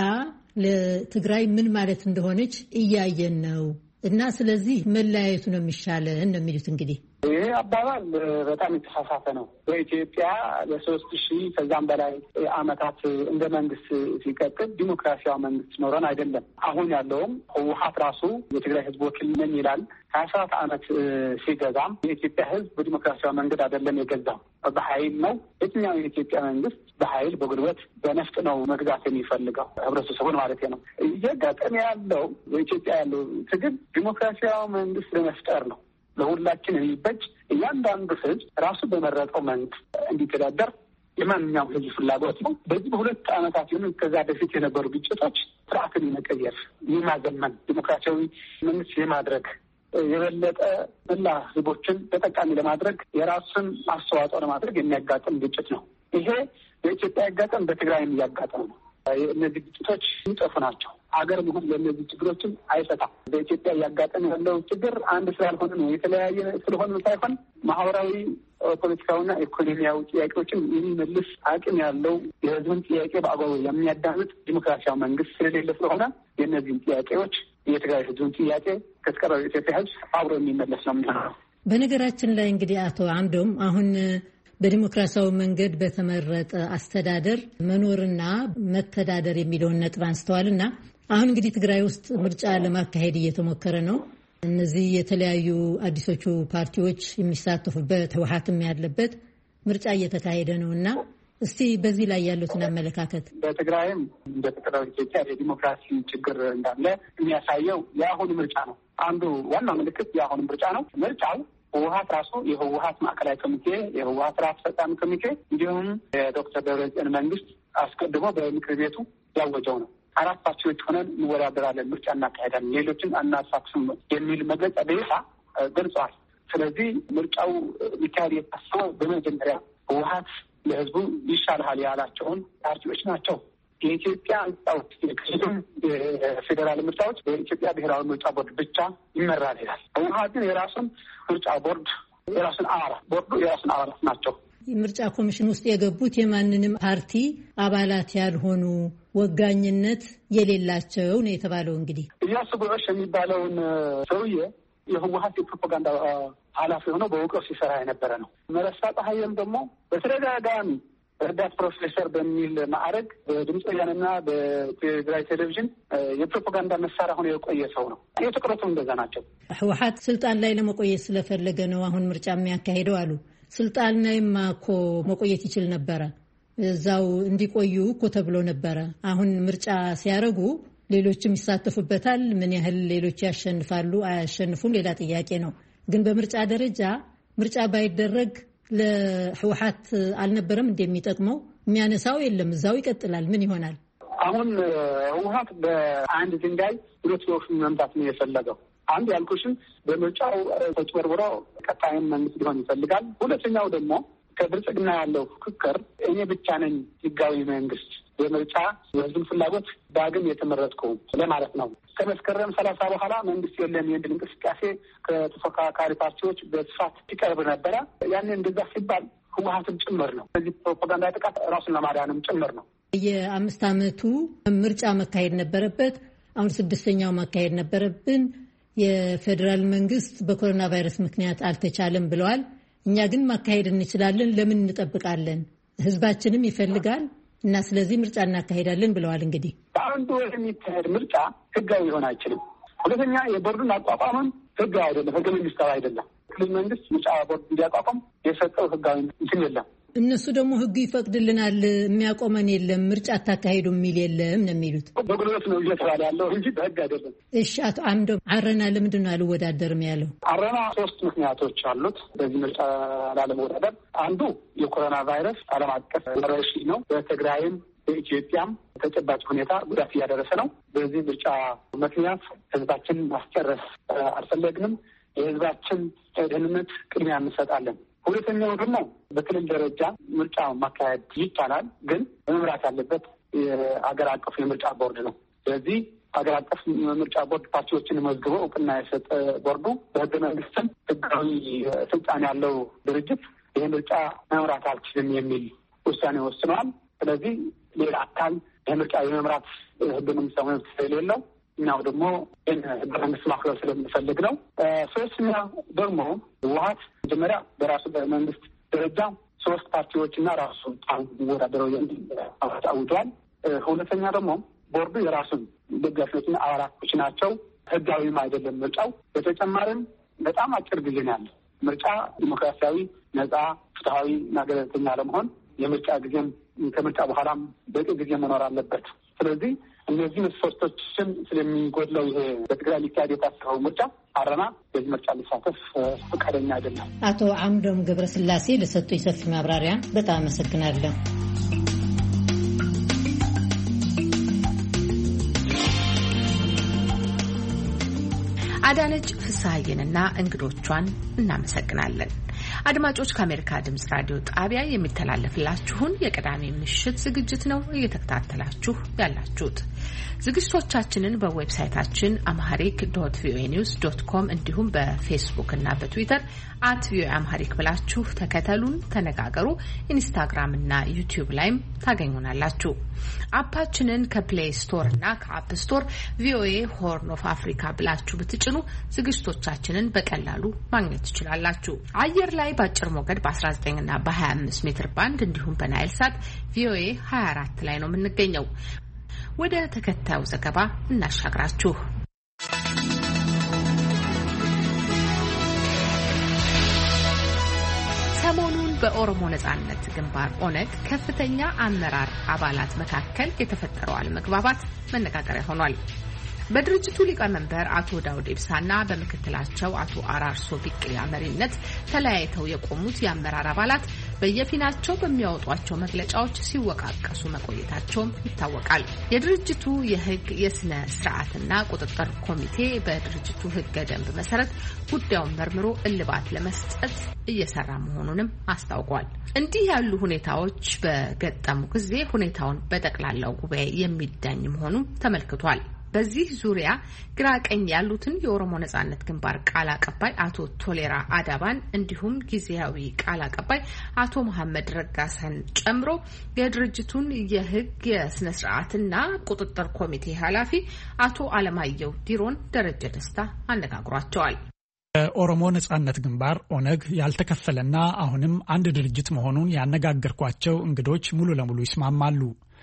ለትግራይ ምን ማለት እንደሆነች እያየን ነው እና ስለዚህ መለያየቱ ነው የሚሻለን ነው የሚሉት። እንግዲህ ይሄ አባባል በጣም የተሳሳተ ነው። በኢትዮጵያ ለሶስት ሺህ ከዛም በላይ ዓመታት እንደ መንግስት ሲቀጥል ዲሞክራሲያዊ መንግስት ኖረን አይደለም። አሁን ያለውም ህወሓት ራሱ የትግራይ ህዝብ ወኪል ነኝ ይላል። ሀያ ሰባት ዓመት ሲገዛም የኢትዮጵያ ህዝብ በዲሞክራሲያዊ መንገድ አይደለም የገዛው፣ በኃይል ነው። የትኛው የኢትዮጵያ መንግስት በኃይል በጉልበት በነፍጥ ነው መግዛት የሚፈልገው ህብረተሰቡን ማለት ነው። እየገጠመ ያለው በኢትዮጵያ ያለው ትግል ዲሞክራሲያዊ መንግስት ለመፍጠር ነው። ለሁላችን የሚበጅ እያንዳንዱ ህዝብ ራሱ በመረጠው መንገድ እንዲተዳደር የማንኛውም ህዝብ ፍላጎት ነው። በዚህ በሁለት ዓመታት ይሁን ከዛ በፊት የነበሩ ግጭቶች ስርዓትን የመቀየር የማዘመን ዲሞክራሲያዊ መንግስት የማድረግ የበለጠ መላ ህዝቦችን ተጠቃሚ ለማድረግ የራሱን አስተዋጽኦ ለማድረግ የሚያጋጥም ግጭት ነው። ይሄ በኢትዮጵያ ያጋጠም በትግራይም እያጋጠም ነው። እነዚህ ግጭቶች የሚጠፉ ናቸው። ሀገር መሆን ለእነዚህ ችግሮችን አይፈታም። በኢትዮጵያ እያጋጠም ያለው ችግር አንድ ስላልሆነ ነው፣ የተለያየ ስለሆነ ሳይሆን ማህበራዊ፣ ፖለቲካዊና ኢኮኖሚያዊ ጥያቄዎችን የሚመልስ አቅም ያለው የህዝብን ጥያቄ በአግባቡ የሚያዳምጥ ዲሞክራሲያዊ መንግስት ስለሌለ ስለሆነ የእነዚህን ጥያቄዎች የትግራይ ህዝብን ጥያቄ ከተቀረው የኢትዮጵያ ህዝብ አብሮ የሚመለስ ነው የሚሆነው። በነገራችን ላይ እንግዲህ አቶ አምዶም አሁን በዲሞክራሲያዊ መንገድ በተመረጠ አስተዳደር መኖርና መተዳደር የሚለውን ነጥብ አንስተዋልና አሁን እንግዲህ ትግራይ ውስጥ ምርጫ ለማካሄድ እየተሞከረ ነው። እነዚህ የተለያዩ አዲሶቹ ፓርቲዎች የሚሳተፉበት ህወሓትም ያለበት ምርጫ እየተካሄደ ነው እና እስቲ በዚህ ላይ ያሉትን አመለካከት። በትግራይም በተቀረው ኢትዮጵያ የዲሞክራሲ ችግር እንዳለ የሚያሳየው የአሁኑ ምርጫ ነው። አንዱ ዋና ምልክት የአሁኑ ምርጫ ነው። ምርጫው ህወሓት ራሱ የህወሓት ማዕከላዊ ኮሚቴ፣ የህወሓት ስራ አስፈጻሚ ኮሚቴ እንዲሁም የዶክተር ደብረጽዮን መንግስት አስቀድሞ በምክር ቤቱ ያወጀው ነው። አራት ፓርቲዎች ሆነን እንወዳደራለን፣ ምርጫ እናካሄዳለን፣ ሌሎችን አናሳትፍም የሚል መግለጫ በይፋ ገልጸዋል። ስለዚህ ምርጫው ሊካሄድ የታሰበው በመጀመሪያ ህወሓት ለህዝቡ ይሻልሃል ያላቸውን ፓርቲዎች ናቸው። የኢትዮጵያ ምርጫዎች የክልልም የፌዴራል ምርጫዎች በኢትዮጵያ ብሔራዊ ምርጫ ቦርድ ብቻ ይመራል ይላል። ህወሓት ግን የራሱን ምርጫ ቦርድ የራሱን አባላት ቦርዱ የራሱን አባላት ናቸው። ምርጫ ኮሚሽን ውስጥ የገቡት የማንንም ፓርቲ አባላት ያልሆኑ ወጋኝነት የሌላቸው ነው የተባለው። እንግዲህ እያሱ ጉዑሽ የሚባለውን ሰውዬ የህወሓት የፕሮፓጋንዳ ኃላፊ ሆነው በውቀው ሲሰራ የነበረ ነው። መለሳ ፀሐይም ደግሞ በተደጋጋሚ ረዳት ፕሮፌሰር በሚል ማዕረግ በድምፅ ወያነና በትግራይ ቴሌቪዥን የፕሮፓጋንዳ መሳሪያ ሆኖ የቆየ ሰው ነው። የተቀረቱም እንደዛ ናቸው። ህወሓት ስልጣን ላይ ለመቆየት ስለፈለገ ነው አሁን ምርጫ የሚያካሄደው አሉ። ስልጣን ላይማ እኮ መቆየት ይችል ነበረ፣ እዛው እንዲቆዩ እኮ ተብሎ ነበረ። አሁን ምርጫ ሲያደርጉ ሌሎችም ይሳተፉበታል። ምን ያህል ሌሎች ያሸንፋሉ አያሸንፉም ሌላ ጥያቄ ነው። ግን በምርጫ ደረጃ ምርጫ ባይደረግ ለህወሓት አልነበረም እንደሚጠቅመው የሚያነሳው የለም፣ እዛው ይቀጥላል። ምን ይሆናል? አሁን ህወሓት በአንድ ድንጋይ ሁለት ወፍ መምታት ነው የፈለገው። አንድ ያልኩሽን በምርጫው ተጭበርብሮ ቀጣይም መንግስት ሊሆን ይፈልጋል። ሁለተኛው ደግሞ ከብልጽግና ያለው ፍክክር እኔ ብቻ ነኝ ህጋዊ መንግስት በምርጫ የህዝብን ፍላጎት ዳግም የተመረጥኩ ለማለት ነው። ከመስከረም ሰላሳ በኋላ መንግስት የለም የሚል እንቅስቃሴ ከተፎካካሪ ፓርቲዎች በስፋት ሲቀርብ ነበረ። ያንን እንደዛ ሲባል ህወሓትም ጭምር ነው። በዚህ ፕሮፓጋንዳ ጥቃት ራሱን ለማዳንም ጭምር ነው። የአምስት ዓመቱ ምርጫ መካሄድ ነበረበት። አሁን ስድስተኛው መካሄድ ነበረብን። የፌዴራል መንግስት በኮሮና ቫይረስ ምክንያት አልተቻለም ብለዋል። እኛ ግን ማካሄድ እንችላለን፣ ለምን እንጠብቃለን? ህዝባችንም ይፈልጋል እና ስለዚህ ምርጫ እናካሄዳለን ብለዋል። እንግዲህ በአንድ ወር የሚካሄድ ምርጫ ህጋዊ ሊሆን አይችልም። ሁለተኛ የቦርዱን አቋቋምም ህጋዊ አይደለም፣ ህገ መንግስታዊ አይደለም። ክልል መንግስት ምርጫ ቦርድ እንዲያቋቋም የሰጠው ህጋዊ እንትን የለም። እነሱ ደግሞ ህጉ ይፈቅድልናል፣ የሚያቆመን የለም፣ ምርጫ አታካሄዱ የሚል የለም ነው የሚሉት። በጉልበት ነው እየተባለ ያለው እንጂ በህግ አይደለም። እሺ አቶ አምዶም አረና ለምንድን ነው አልወዳደርም ያለው? አረና ሶስት ምክንያቶች አሉት በዚህ ምርጫ ላለመወዳደር። አንዱ የኮሮና ቫይረስ ዓለም አቀፍ ወረርሽኝ ነው። በትግራይም በኢትዮጵያም ተጨባጭ ሁኔታ ጉዳት እያደረሰ ነው። በዚህ ምርጫ ምክንያት ህዝባችን ማስጨረስ አልፈለግንም። የህዝባችን ደህንነት ቅድሚያ እንሰጣለን። ሁለተኛው ደግሞ በክልል ደረጃ ምርጫ ማካሄድ ይቻላል፣ ግን መምራት ያለበት የአገር አቀፍ የምርጫ ቦርድ ነው። ስለዚህ አገር አቀፍ የምርጫ ቦርድ ፓርቲዎችን መዝግቦ እውቅና የሰጠ ቦርዱ በህገ መንግስትም ህጋዊ ስልጣን ያለው ድርጅት ይህ ምርጫ መምራት አልችልም የሚል ውሳኔ ወስነዋል። ስለዚህ ሌላ አካል የምርጫ የመምራት ህገ መንግስታዊ መብት ስለሌለው እኛው ደግሞ ይህን ህገ መንግስት ማክበር ስለምንፈልግ ነው። ሶስተኛ ደግሞ ህወሓት መጀመሪያ በራሱ በመንግስት ደረጃ ሶስት ፓርቲዎችና ራሱ የሚወዳደረው አውጇል። ሁለተኛ ደግሞ ቦርዱ የራሱን ደጋፊዎችና አባላቶች ናቸው። ህጋዊም አይደለም ምርጫው። በተጨማሪም በጣም አጭር ጊዜ ነው ያለው ምርጫ ዲሞክራሲያዊ፣ ነጻ፣ ፍትሀዊ እና ገለልተኛ ለመሆን የምርጫ ጊዜም ከምርጫ በኋላም በቂ ጊዜ መኖር አለበት። ስለዚህ እነዚህ መስፈርቶችን ስለሚጎድለው ይሄ በትግራይ ሊካሄድ የታሰበው ምርጫ አረና በዚህ ምርጫ ሊሳተፍ ፈቃደኛ አይደለም። አቶ አምዶም ገብረስላሴ ለሰጡኝ ሰፊ ማብራሪያ በጣም አመሰግናለሁ። አዳነች ፍስሐዬንና እንግዶቿን እናመሰግናለን። አድማጮች ከአሜሪካ ድምጽ ራዲዮ ጣቢያ የሚተላለፍላችሁን የቅዳሜ ምሽት ዝግጅት ነው እየተከታተላችሁ ያላችሁት። ዝግጅቶቻችንን በዌብሳይታችን amharic dot v o a news dot com እንዲሁም በፌስቡክ እና በትዊተር አት ቪኦኤ አምሃሪክ ብላችሁ ተከተሉን፣ ተነጋገሩ። ኢንስታግራም እና ዩቲዩብ ላይም ታገኙናላችሁ። አፓችንን ከፕሌይ ስቶር እና ከአፕ ስቶር ቪኦኤ ሆርን ኦፍ አፍሪካ ብላችሁ ብትጭኑ ዝግጅቶቻችንን በቀላሉ ማግኘት ትችላላችሁ። አየር ላይ በአጭር ሞገድ በ19 እና በ25 ሜትር ባንድ እንዲሁም በናይል ሳት ቪኦኤ ሃያ አራት ላይ ነው የምንገኘው። ወደ ተከታዩ ዘገባ እናሻግራችሁ። ሰሞኑን በኦሮሞ ነጻነት ግንባር ኦነግ ከፍተኛ አመራር አባላት መካከል የተፈጠረው አለመግባባት መነጋገሪያ ሆኗል። በድርጅቱ ሊቀመንበር አቶ ዳውድ ኢብሳና በምክትላቸው አቶ አራርሶ ቢቅላ መሪነት ተለያይተው የቆሙት የአመራር አባላት በየፊናቸው በሚያወጧቸው መግለጫዎች ሲወቃቀሱ መቆየታቸውም ይታወቃል። የድርጅቱ የሕግ የስነ ስርዓትና ቁጥጥር ኮሚቴ በድርጅቱ ሕገ ደንብ መሰረት ጉዳዩን መርምሮ እልባት ለመስጠት እየሰራ መሆኑንም አስታውቋል። እንዲህ ያሉ ሁኔታዎች በገጠሙ ጊዜ ሁኔታውን በጠቅላላው ጉባኤ የሚዳኝ መሆኑም ተመልክቷል። በዚህ ዙሪያ ግራ ቀኝ ያሉትን የኦሮሞ ነጻነት ግንባር ቃል አቀባይ አቶ ቶሌራ አዳባን እንዲሁም ጊዜያዊ ቃል አቀባይ አቶ መሐመድ ረጋሳን ጨምሮ የድርጅቱን የሕግ የስነ ስርዓትና ቁጥጥር ኮሚቴ ኃላፊ አቶ አለማየሁ ዲሮን ደረጀ ደስታ አነጋግሯቸዋል። የኦሮሞ ነጻነት ግንባር ኦነግ ያልተከፈለና አሁንም አንድ ድርጅት መሆኑን ያነጋገርኳቸው እንግዶች ሙሉ ለሙሉ ይስማማሉ።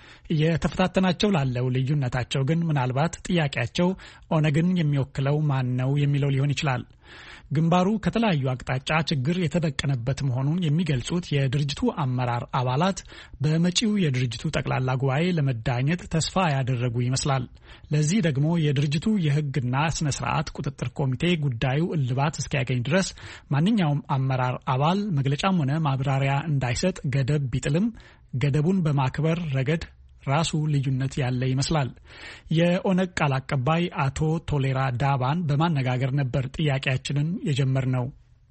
የተፈታተናቸው ላለው ልዩነታቸው ግን ምናልባት ጥያቄያቸው ኦነግን የሚወክለው ማን ነው የሚለው ሊሆን ይችላል። ግንባሩ ከተለያዩ አቅጣጫ ችግር የተደቀነበት መሆኑን የሚገልጹት የድርጅቱ አመራር አባላት በመጪው የድርጅቱ ጠቅላላ ጉባኤ ለመዳኘት ተስፋ ያደረጉ ይመስላል። ለዚህ ደግሞ የድርጅቱ የሕግና ስነ ስርዓት ቁጥጥር ኮሚቴ ጉዳዩ እልባት እስኪያገኝ ድረስ ማንኛውም አመራር አባል መግለጫም ሆነ ማብራሪያ እንዳይሰጥ ገደብ ቢጥልም ገደቡን በማክበር ረገድ ራሱ ልዩነት ያለ ይመስላል። የኦነግ ቃል አቀባይ አቶ ቶሌራ ዳባን በማነጋገር ነበር ጥያቄያችንን የጀመርነው።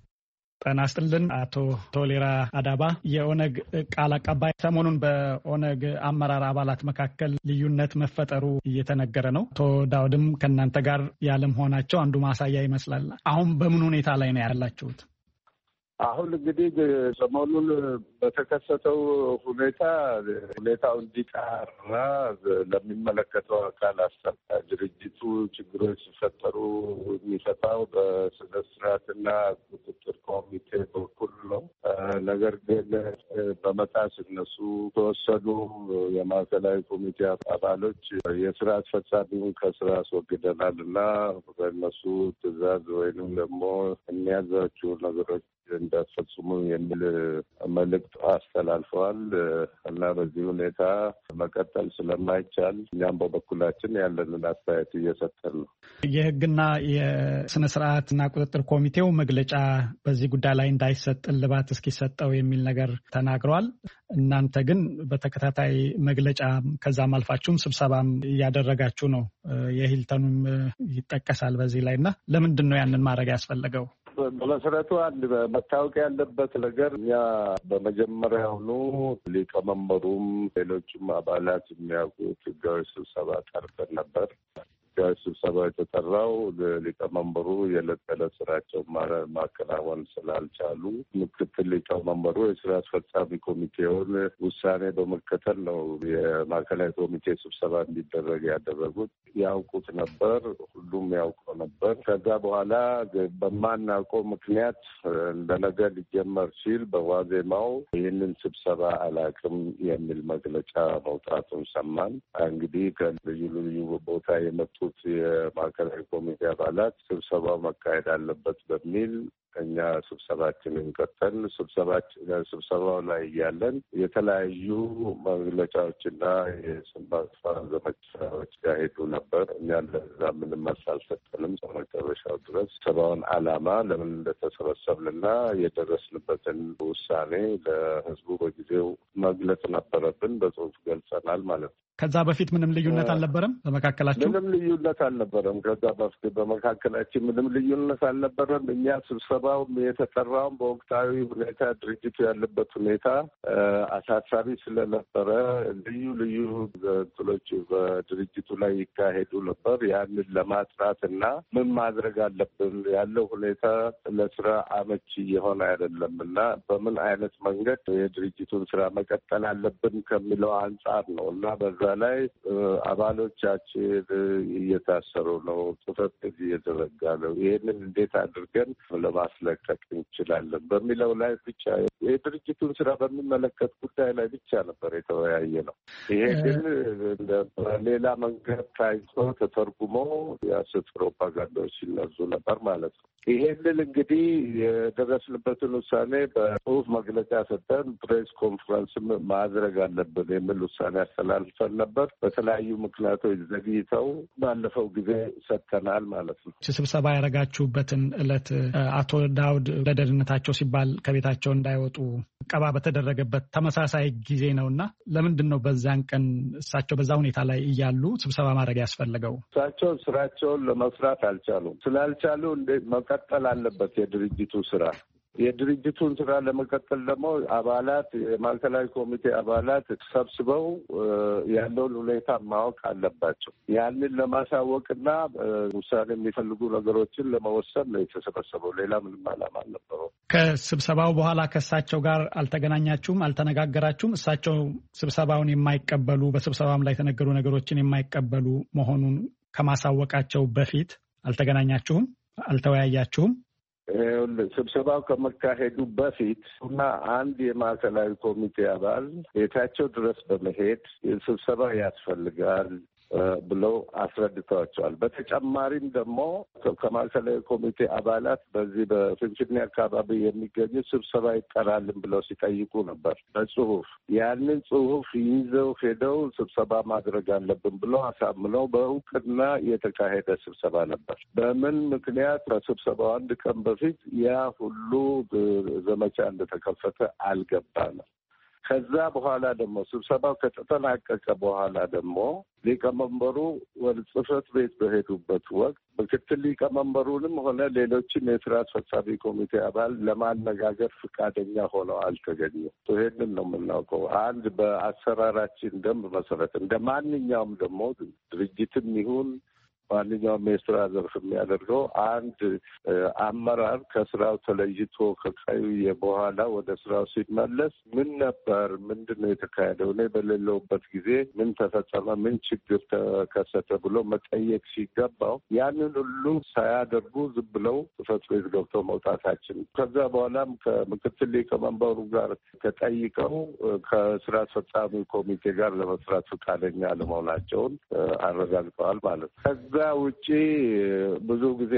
ጤና ይስጥልን አቶ ቶሌራ አዳባ፣ የኦነግ ቃል አቀባይ። ሰሞኑን በኦነግ አመራር አባላት መካከል ልዩነት መፈጠሩ እየተነገረ ነው። አቶ ዳውድም ከእናንተ ጋር ያለመሆናቸው አንዱ ማሳያ ይመስላል። አሁን በምን ሁኔታ ላይ ነው ያላችሁት? አሁን እንግዲህ ሰሞኑን በተከሰተው ሁኔታ ሁኔታው እንዲጣራ ለሚመለከተው አካል አስፈታ ድርጅቱ ችግሮች ሲፈጠሩ የሚፈታው በስነ ስርዓትና ቁጥጥር ኮሚቴ በኩል ነው። ነገር ግን በመጣስ እነሱ ተወሰዱ የማዕከላዊ ኮሚቴ አባሎች የስራ አስፈጻሚውን ከስራ አስወግደናል እና በእነሱ ትዕዛዝ ወይንም ደግሞ የሚያዛቸው ነገሮች እንዳትፈጽሙ የሚል መልእክት አስተላልፈዋል እና በዚህ ሁኔታ መቀጠል ስለማይቻል እኛም በበኩላችን ያለንን አስተያየት እየሰጠን ነው። የሕግና የስነ ስርዓትና ቁጥጥር ኮሚቴው መግለጫ በዚህ ጉዳይ ላይ እንዳይሰጥ እልባት እስኪሰጠው የሚል ነገር ተናግረዋል። እናንተ ግን በተከታታይ መግለጫ ከዛም አልፋችሁም ስብሰባም እያደረጋችሁ ነው። የሂልተኑም ይጠቀሳል በዚህ ላይ እና ለምንድን ነው ያንን ማድረግ ያስፈለገው? በመሰረቱ አንድ መታወቅ ያለበት ነገር እኛ በመጀመሪያውኑ ሊቀመንበሩም ሌሎችም አባላት የሚያውቁት ህጋዊ ስብሰባ ጠርተን ነበር። ህጋዊ ስብሰባ የተጠራው ሊቀመንበሩ የዕለት ተዕለት ስራቸው ማከናወን ስላልቻሉ ምክትል ሊቀመንበሩ የስራ አስፈጻሚ ኮሚቴውን ውሳኔ በመከተል ነው የማዕከላዊ ኮሚቴ ስብሰባ እንዲደረግ ያደረጉት። ያውቁት ነበር፣ ሁሉም ያውቀው ነበር። ከዛ በኋላ በማናውቀው ምክንያት እንደነገ ሊጀመር ሲል በዋዜማው ይህንን ስብሰባ አላውቅም የሚል መግለጫ መውጣቱን ሰማን። እንግዲህ ከልዩ ልዩ ቦታ የመጡ የማዕከላዊ ኮሚቴ አባላት ስብሰባው መካሄድ አለበት በሚል እኛ ስብሰባችንን ቀጠል ስብሰባችን ስብሰባው ላይ ያለን የተለያዩ መግለጫዎችና የስም ማጥፋት ዘመቻዎች ያሄዱ ነበር። እኛ ለዛ ምንም መልስ አልሰጠንም። መጨረሻው ድረስ ስብሰባውን ዓላማ ለምን እንደተሰበሰብንና የደረስንበትን ውሳኔ ለህዝቡ በጊዜው መግለጽ ነበረብን። በጽሁፍ ገልጸናል ማለት ነው። ከዛ በፊት ምንም ልዩነት አልነበረም በመካከላችሁ? ምንም ልዩነት አልነበረም። ከዛ በፊት በመካከላችን ምንም ልዩነት አልነበረም። እኛ ስብሰባው የተጠራውን በወቅታዊ ሁኔታ ድርጅቱ ያለበት ሁኔታ አሳሳቢ ስለነበረ ልዩ ልዩ እንትሎች በድርጅቱ ላይ ይካሄዱ ነበር። ያንን ለማጥራት እና ምን ማድረግ አለብን ያለው ሁኔታ ለስራ አመቺ የሆነ አይደለም እና በምን አይነት መንገድ የድርጅቱን ስራ መቀጠል አለብን ከሚለው አንጻር ነው እና በዛ ላይ አባሎቻችን እየታሰሩ ነው፣ ጽሕፈት ቤት እየተዘጋ ነው። ይህንን እንዴት አድርገን ለማስለቀቅ እንችላለን በሚለው ላይ ብቻ የድርጅቱን ስራ በሚመለከት ጉዳይ ላይ ብቻ ነበር የተወያየ ነው። ይሄ ግን በሌላ መንገድ ታይቶ ተተርጉሞ የሐሰት ፕሮፓጋንዳዎች ሲነዙ ነበር ማለት ነው። ይሄንን እንግዲህ የደረስንበትን ውሳኔ በጽሁፍ መግለጫ ሰጠን፣ ፕሬስ ኮንፈረንስም ማድረግ አለብን የሚል ውሳኔ አስተላልፈን ነበር። በተለያዩ ምክንያቶች ዘግይተው ባለፈው ጊዜ ሰጥተናል ማለት ነው። ስብሰባ ያደረጋችሁበትን ዕለት አቶ ዳውድ ለደህንነታቸው ሲባል ከቤታቸው እንዳይወጡ ቀባ በተደረገበት ተመሳሳይ ጊዜ ነውና ለምንድን ነው በዛን ቀን እሳቸው በዛ ሁኔታ ላይ እያሉ ስብሰባ ማድረግ ያስፈለገው? እሳቸው ስራቸውን ለመስራት አልቻሉም። ስላልቻሉ መቀጠል አለበት የድርጅቱ ስራ። የድርጅቱን ስራ ለመቀጠል ደግሞ አባላት የማዕከላዊ ኮሚቴ አባላት ሰብስበው ያለውን ሁኔታ ማወቅ አለባቸው። ያንን ለማሳወቅና ውሳኔ የሚፈልጉ ነገሮችን ለመወሰን ነው የተሰበሰበው። ሌላ ምንም ዓላማ አልነበረው። ከስብሰባው በኋላ ከእሳቸው ጋር አልተገናኛችሁም? አልተነጋገራችሁም? እሳቸው ስብሰባውን የማይቀበሉ በስብሰባም ላይ የተነገሩ ነገሮችን የማይቀበሉ መሆኑን ከማሳወቃቸው በፊት አልተገናኛችሁም? አልተወያያችሁም? ስብሰባው ከመካሄዱ በፊት እና አንድ የማዕከላዊ ኮሚቴ አባል ቤታቸው ድረስ በመሄድ ስብሰባ ያስፈልጋል ብለው አስረድተዋቸዋል። በተጨማሪም ደግሞ ከማዕከላዊ ኮሚቴ አባላት በዚህ በፍንፍኔ አካባቢ የሚገኙ ስብሰባ ይጠራልን ብለው ሲጠይቁ ነበር በጽሁፍ። ያንን ጽሁፍ ይዘው ሄደው ስብሰባ ማድረግ አለብን ብለው አሳምነው በእውቅና የተካሄደ ስብሰባ ነበር። በምን ምክንያት ከስብሰባው አንድ ቀን በፊት ያ ሁሉ ዘመቻ እንደተከፈተ አልገባንም። ከዛ በኋላ ደግሞ ስብሰባው ከተጠናቀቀ በኋላ ደግሞ ሊቀመንበሩ ወደ ጽሕፈት ቤት በሄዱበት ወቅት ምክትል ሊቀመንበሩንም ሆነ ሌሎችን የስራ አስፈጻሚ ኮሚቴ አባል ለማነጋገር ፈቃደኛ ሆነው አልተገኙም። ይሄንን ነው የምናውቀው። አንድ በአሰራራችን ደንብ መሰረት እንደ ማንኛውም ደግሞ ድርጅትም ይሁን ማንኛውም የስራ ዘርፍ የሚያደርገው አንድ አመራር ከስራው ተለይቶ ከቆየ በኋላ ወደ ስራው ሲመለስ ምን ነበር፣ ምንድን ነው የተካሄደው፣ እኔ በሌለውበት ጊዜ ምን ተፈጸመ፣ ምን ችግር ተከሰተ ብሎ መጠየቅ ሲገባው ያንን ሁሉ ሳያደርጉ ዝም ብለው ጽሕፈት ቤት ገብተው መውጣታችን፣ ከዛ በኋላም ከምክትል ሊቀመንበሩ ጋር ተጠይቀው ከስራ አስፈጻሚ ኮሚቴ ጋር ለመስራት ፈቃደኛ ለመሆናቸውን አረጋግጠዋል ማለት ነው። ከዛ ውጪ ብዙ ጊዜ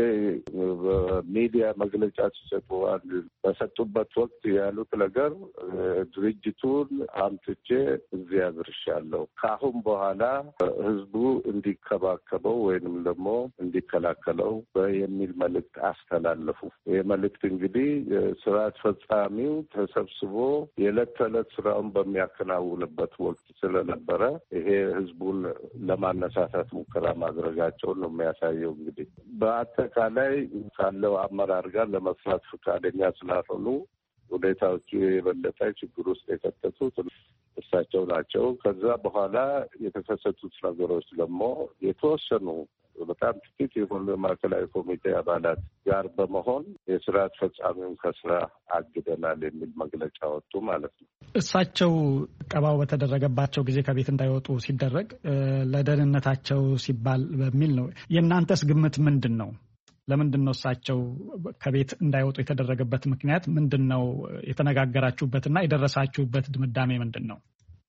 በሚዲያ መግለጫ ሲሰጡ በሰጡበት ወቅት ያሉት ነገር ድርጅቱን አምጥቼ እዚህ አድርሻለሁ፣ ከአሁን በኋላ ህዝቡ እንዲከባከበው ወይንም ደግሞ እንዲከላከለው የሚል መልእክት አስተላለፉ። ይህ መልእክት እንግዲህ ስራ አስፈጻሚው ተሰብስቦ የዕለት ተዕለት ስራውን በሚያከናውንበት ወቅት ስለነበረ ይሄ ህዝቡን ለማነሳሳት ሙከራ ማድረጋቸው ነው የሚያሳየው። እንግዲህ በአጠቃላይ ካለው አመራር ጋር ለመስራት ፈቃደኛ ስላልሆኑ ሁኔታዎቹ የበለጠ ችግር ውስጥ የከተቱት እሳቸው ናቸው። ከዛ በኋላ የተከሰቱት ነገሮች ደግሞ የተወሰኑ በጣም ጥቂት የሆኑ ማዕከላዊ ኮሚቴ አባላት ጋር በመሆን የስራ አስፈጻሚውን ከስራ አግደናል የሚል መግለጫ ወጡ ማለት ነው። እሳቸው ቀባው በተደረገባቸው ጊዜ ከቤት እንዳይወጡ ሲደረግ ለደህንነታቸው ሲባል በሚል ነው። የእናንተስ ግምት ምንድን ነው? ለምንድን ነው እሳቸው ከቤት እንዳይወጡ የተደረገበት ምክንያት ምንድን ነው? የተነጋገራችሁበትና የደረሳችሁበት ድምዳሜ ምንድን ነው?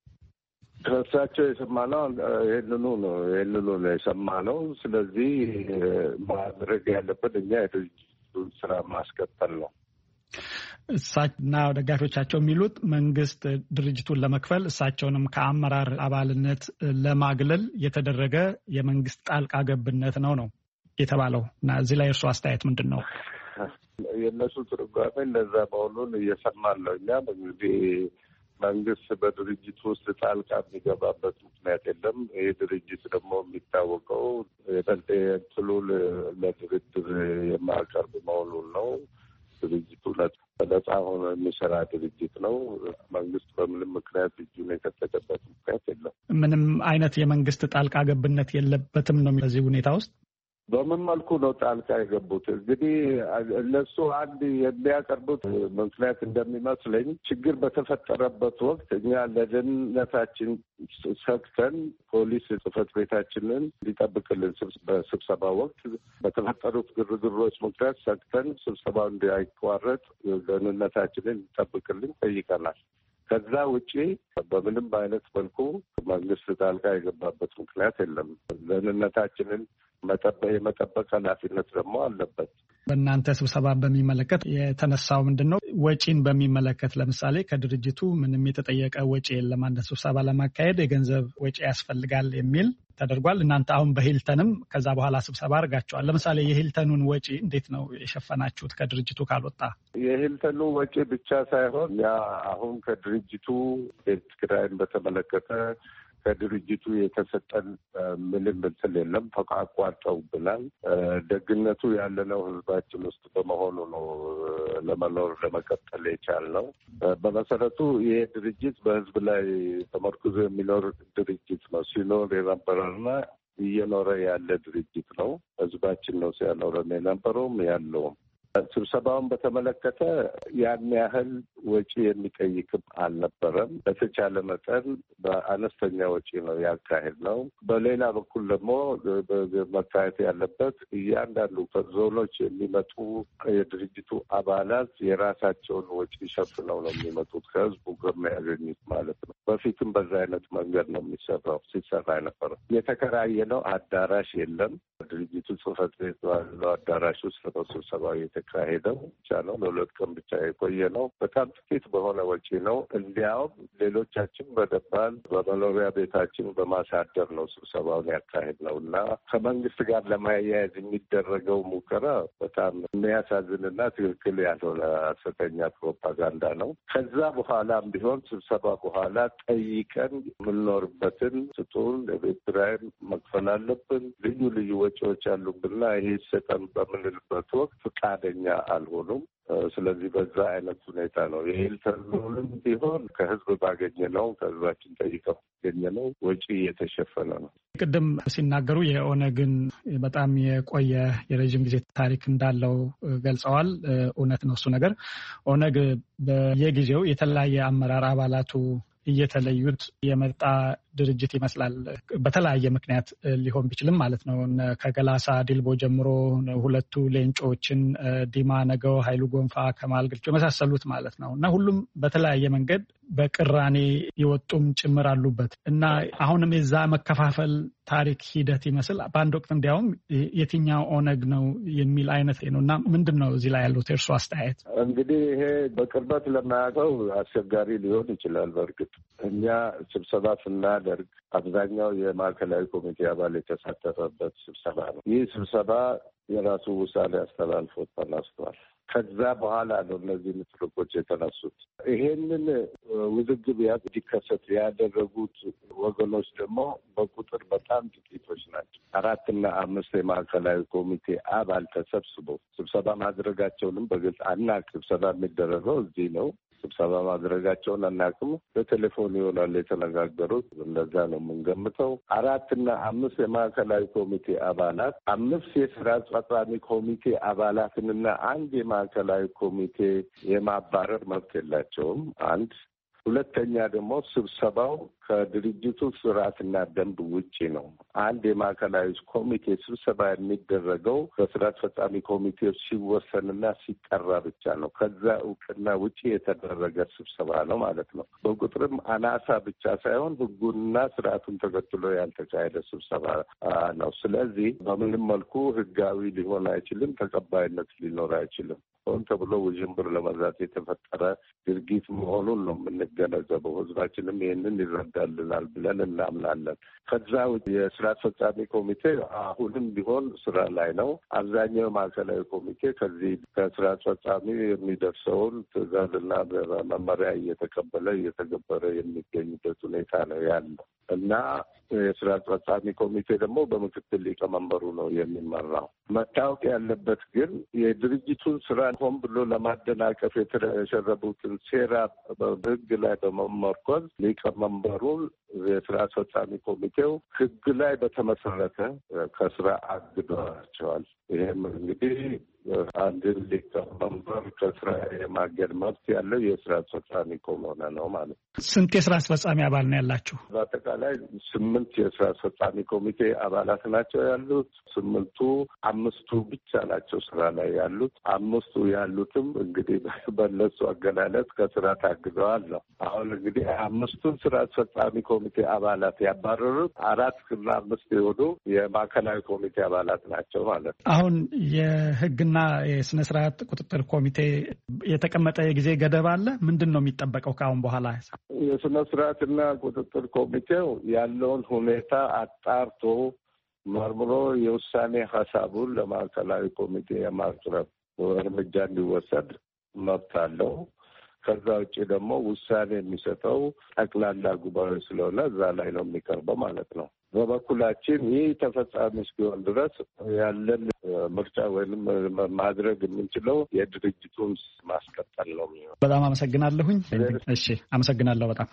ከእሳቸው የሰማነው ይህንኑ ነው ይህንኑ ነው የሰማነው። ስለዚህ ማድረግ ያለበት እኛ የድርጅቱን ስራ ማስቀጠል ነው። እሳቸውና ደጋፊዎቻቸው የሚሉት መንግስት ድርጅቱን ለመክፈል እሳቸውንም ከአመራር አባልነት ለማግለል የተደረገ የመንግስት ጣልቃ ገብነት ነው ነው የተባለው እና እዚህ ላይ እርሱ አስተያየት ምንድን ነው? የእነሱ ትርጓሜ እንደዛ መሆኑን እየሰማን ነው። እኛም እንግዲህ መንግስት በድርጅቱ ውስጥ ጣልቃ የሚገባበት ምክንያት የለም። ይህ ድርጅት ደግሞ የሚታወቀው የጠንጤትሉ ለድርድር የማያቀርብ መሆኑን ነው። ድርጅቱ ነጻ ሆኖ የሚሰራ ድርጅት ነው። መንግስት በምንም ምክንያት እጁን የከተተበት ምክንያት የለም። ምንም አይነት የመንግስት ጣልቃ ገብነት የለበትም ነው በዚህ ሁኔታ ውስጥ። በምን መልኩ ነው ጣልቃ የገቡት? እንግዲህ እነሱ አንድ የሚያቀርቡት ምክንያት እንደሚመስለኝ ችግር በተፈጠረበት ወቅት እኛ ለደህንነታችን ሰግተን ፖሊስ ጽሕፈት ቤታችንን እንዲጠብቅልን በስብሰባ ወቅት በተፈጠሩት ግርግሮች ምክንያት ሰግተን ስብሰባው እንዳይቋረጥ ደህንነታችንን እንዲጠብቅልን ጠይቀናል። ከዛ ውጪ በምንም አይነት መልኩ መንግስት ጣልቃ የገባበት ምክንያት የለም። ደህንነታችንን የመጠበቅ ኃላፊነት ደግሞ አለበት። በእናንተ ስብሰባ በሚመለከት የተነሳው ምንድን ነው? ወጪን በሚመለከት ለምሳሌ ከድርጅቱ ምንም የተጠየቀ ወጪ የለም፣ አንድ ስብሰባ ለማካሄድ የገንዘብ ወጪ ያስፈልጋል የሚል ተደርጓል። እናንተ አሁን በሂልተንም ከዛ በኋላ ስብሰባ አድርጋቸዋል። ለምሳሌ የሂልተኑን ወጪ እንዴት ነው የሸፈናችሁት? ከድርጅቱ ካልወጣ የሂልተኑ ወጪ ብቻ ሳይሆን ያ አሁን ከድርጅቱ ቤት ኪራይን በተመለከተ ከድርጅቱ የተሰጠን ምንም እንትን የለም። ተቋቋጠውብናል። ደግነቱ ያለነው ህዝባችን ውስጥ በመሆኑ ነው ለመኖር ለመቀጠል የቻልነው። በመሰረቱ ይሄ ድርጅት በህዝብ ላይ ተመርኩዞ የሚኖር ድርጅት ነው። ሲኖር የነበረና እየኖረ ያለ ድርጅት ነው። ህዝባችን ነው ሲያኖረን የነበረውም ያለውም። ስብሰባውን በተመለከተ ያን ያህል ወጪ የሚጠይቅም አልነበረም። በተቻለ መጠን በአነስተኛ ወጪ ነው ያካሄድ ነው። በሌላ በኩል ደግሞ መታየት ያለበት እያንዳንዱ ከዞኖች የሚመጡ የድርጅቱ አባላት የራሳቸውን ወጪ ሸፍነው ነው የሚመጡት ከህዝቡ ከሚያገኙት ማለት ነው። በፊትም በዛ አይነት መንገድ ነው የሚሰራው ሲሰራ የነበረው። የተከራየነው አዳራሽ የለም። ድርጅቱ ጽሕፈት ቤት ባለው አዳራሽ ውስጥ ነው ስብሰባው የተካሄደው። ብቻ ነው ለሁለት ቀን ብቻ የቆየ ነው። በጣም ጥቂት በሆነ ወጪ ነው። እንዲያውም ሌሎቻችን በደባል በመኖሪያ ቤታችን በማሳደር ነው ስብሰባውን ያካሄድ ነው እና ከመንግስት ጋር ለማያያዝ የሚደረገው ሙከራ በጣም የሚያሳዝንና ትክክል ያልሆነ ሐሰተኛ ፕሮፓጋንዳ ነው። ከዛ በኋላም ቢሆን ስብሰባ በኋላ ጠይቀን የምንኖርበትን ስጡን፣ የቤት ኪራይ መክፈል አለብን፣ ልዩ ልዩ ወጪዎች አሉብንና ይሄ ሰጠን በምንልበት ወቅት ፈቃደኛ አልሆኑም። ስለዚህ በዛ አይነት ሁኔታ ነው የሂልተኑንም ቢሆን ከህዝብ ባገኘ ነው ከህዝባችን ጠይቀው ባገኘ ነው ወጪ እየተሸፈነ ነው። ቅድም ሲናገሩ የኦነግን በጣም የቆየ የረዥም ጊዜ ታሪክ እንዳለው ገልጸዋል። እውነት ነው እሱ ነገር። ኦነግ በየጊዜው የተለያየ አመራር አባላቱ እየተለዩት የመጣ ድርጅት ይመስላል። በተለያየ ምክንያት ሊሆን ቢችልም ማለት ነው። ከገላሳ ዲልቦ ጀምሮ ሁለቱ ሌንጮችን ዲማ ነገው፣ ኃይሉ ጎንፋ፣ ከማል ግልጮ የመሳሰሉት ማለት ነው እና ሁሉም በተለያየ መንገድ በቅራኔ የወጡም ጭምር አሉበት እና አሁንም የዛ መከፋፈል ታሪክ ሂደት ይመስል በአንድ ወቅት እንዲያውም የትኛው ኦነግ ነው የሚል አይነት ነው እና ምንድን ነው እዚህ ላይ ያሉት የእርሱ አስተያየት? እንግዲህ ይሄ በቅርበት ለማያውቀው አስቸጋሪ ሊሆን ይችላል። በእርግጥ እኛ ስብሰባ ስናደርግ አብዛኛው የማዕከላዊ ኮሚቴ አባል የተሳተፈበት ስብሰባ ነው። ይህ ስብሰባ የራሱ ውሳኔ አስተላልፎ ተነስቷል። ከዛ በኋላ ነው እነዚህ ንትርኮች የተነሱት። ይሄንን ውዝግብ እንዲከሰት ያደረጉት ወገኖች ደግሞ በቁጥር በጣም ጥቂቶች ናቸው። አራትና አምስት የማዕከላዊ ኮሚቴ አባል ተሰብስበው ስብሰባ ማድረጋቸውንም በግልጽ አናውቅም። ስብሰባ የሚደረገው እዚህ ነው። ስብሰባ ማድረጋቸውን አናውቅም። በቴሌፎን ይሆናል የተነጋገሩት። እንደዛ ነው የምንገምተው። አራትና አምስት የማዕከላዊ ኮሚቴ አባላት አምስት የስራ አስፈጻሚ ኮሚቴ አባላትንና አንድ የማዕከላዊ ኮሚቴ የማባረር መብት የላቸውም። አንድ ሁለተኛ ደግሞ ስብሰባው ከድርጅቱ ስርዓትና ደንብ ውጪ ነው። አንድ የማዕከላዊ ኮሚቴ ስብሰባ የሚደረገው በስራ አስፈጻሚ ኮሚቴዎች ሲወሰንና ሲጠራ ብቻ ነው። ከዛ እውቅና ውጪ የተደረገ ስብሰባ ነው ማለት ነው። በቁጥርም አናሳ ብቻ ሳይሆን ሕጉንና ስርዓቱን ተከትሎ ያልተካሄደ ስብሰባ ነው። ስለዚህ በምንም መልኩ ሕጋዊ ሊሆን አይችልም፣ ተቀባይነት ሊኖር አይችልም። ሆን ተብሎ ውዥንብር ለመዛት የተፈጠረ ድርጊት መሆኑን ነው የምንገነዘበው። ህዝባችንም ይህንን ይረዳልናል ብለን እናምናለን። ከዛ የስራ አስፈጻሚ ኮሚቴ አሁንም ቢሆን ስራ ላይ ነው። አብዛኛው ማዕከላዊ ኮሚቴ ከዚህ ከስራ አስፈጻሚ የሚደርሰውን ትዕዛዝና መመሪያ እየተቀበለ እየተገበረ የሚገኝበት ሁኔታ ነው ያለው እና የስራ አስፈጻሚ ኮሚቴ ደግሞ በምክትል ሊቀመንበሩ ነው የሚመራው። መታወቅ ያለበት ግን የድርጅቱን ስራ ሆን ብሎ ለማደናቀፍ የተሸረቡትን ሴራ በህግ ላይ በመመርኮዝ ሊቀመንበሩን የስራ አስፈጻሚ ኮሚቴው ህግ ላይ በተመሰረተ ከስራ አግደዋቸዋል። ይህም እንግዲህ አንድን ሊቀመንበር ከስራ የማገድ መብት ያለው የስራ አስፈጻሚ ከሆነ ነው ማለት ነው። ስንት የስራ አስፈጻሚ አባል ነው ያላችሁ? በአጠቃላይ ስምንት የስራ አስፈጻሚ ኮሚቴ አባላት ናቸው ያሉት። ስምንቱ አምስቱ ብቻ ናቸው ስራ ላይ ያሉት። አምስቱ ያሉትም እንግዲህ በእነሱ አገላለጽ ከስራ ታግደዋል ነው። አሁን እንግዲህ አምስቱን ስራ አስፈጻሚ ኮሚቴ አባላት ያባረሩት አራት እና አምስት የሆኑ የማዕከላዊ ኮሚቴ አባላት ናቸው ማለት ነው። አሁን የህግና የስነ ስርዓት ቁጥጥር ኮሚቴ የተቀመጠ የጊዜ ገደብ አለ? ምንድን ነው የሚጠበቀው ከአሁን በኋላ? የስነ ስርዓትና ቁጥጥር ኮሚቴው ያለውን ሁኔታ አጣርቶ መርምሮ የውሳኔ ሀሳቡን ለማዕከላዊ ኮሚቴ የማቅረብ እርምጃ እንዲወሰድ መብት አለው። ከዛ ውጭ ደግሞ ውሳኔ የሚሰጠው ጠቅላላ ጉባኤ ስለሆነ እዛ ላይ ነው የሚቀርበው ማለት ነው። በበኩላችን ይህ ተፈጻሚ እስኪሆን ድረስ ያለን ምርጫ ወይም ማድረግ የምንችለው የድርጅቱን ማስቀጠል ነው የሚሆነው። በጣም አመሰግናለሁኝ። እሺ፣ አመሰግናለሁ በጣም።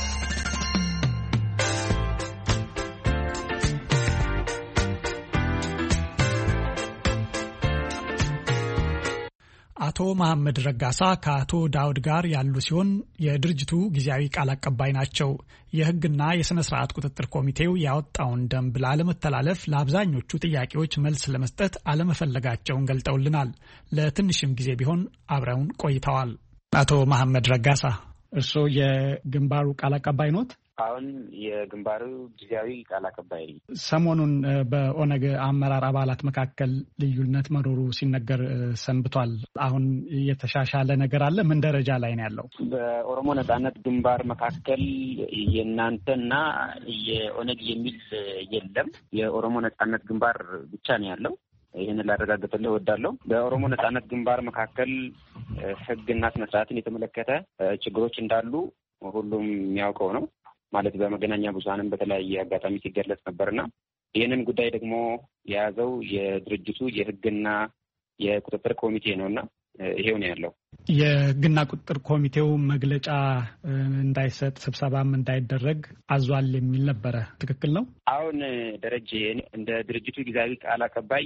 አቶ መሐመድ ረጋሳ ከአቶ ዳውድ ጋር ያሉ ሲሆን የድርጅቱ ጊዜያዊ ቃል አቀባይ ናቸው። የሕግና የሥነ ስርዓት ቁጥጥር ኮሚቴው ያወጣውን ደንብ ላለመተላለፍ ለአብዛኞቹ ጥያቄዎች መልስ ለመስጠት አለመፈለጋቸውን ገልጠውልናል። ለትንሽም ጊዜ ቢሆን አብረውን ቆይተዋል። አቶ መሐመድ ረጋሳ፣ እርስዎ የግንባሩ ቃል አቀባይ ኖት? አሁን የግንባሩ ጊዜያዊ ቃል አቀባይ። ሰሞኑን በኦነግ አመራር አባላት መካከል ልዩነት መኖሩ ሲነገር ሰንብቷል። አሁን የተሻሻለ ነገር አለ? ምን ደረጃ ላይ ነው ያለው? በኦሮሞ ነጻነት ግንባር መካከል የእናንተና የኦነግ የሚል የለም። የኦሮሞ ነጻነት ግንባር ብቻ ነው ያለው። ይህንን ላረጋግጥልህ እወዳለሁ። በኦሮሞ ነጻነት ግንባር መካከል ሕግና ስነ ስርዓትን የተመለከተ ችግሮች እንዳሉ ሁሉም የሚያውቀው ነው። ማለት በመገናኛ ብዙኃንም በተለያየ አጋጣሚ ሲገለጽ ነበርና ይህንን ጉዳይ ደግሞ የያዘው የድርጅቱ የሕግና የቁጥጥር ኮሚቴ ነውና ይሄው ነው ያለው። የሕግና ቁጥጥር ኮሚቴው መግለጫ እንዳይሰጥ ስብሰባም እንዳይደረግ አዟል የሚል ነበረ። ትክክል ነው? አሁን ደረጀ፣ እንደ ድርጅቱ ጊዜያዊ ቃል አቀባይ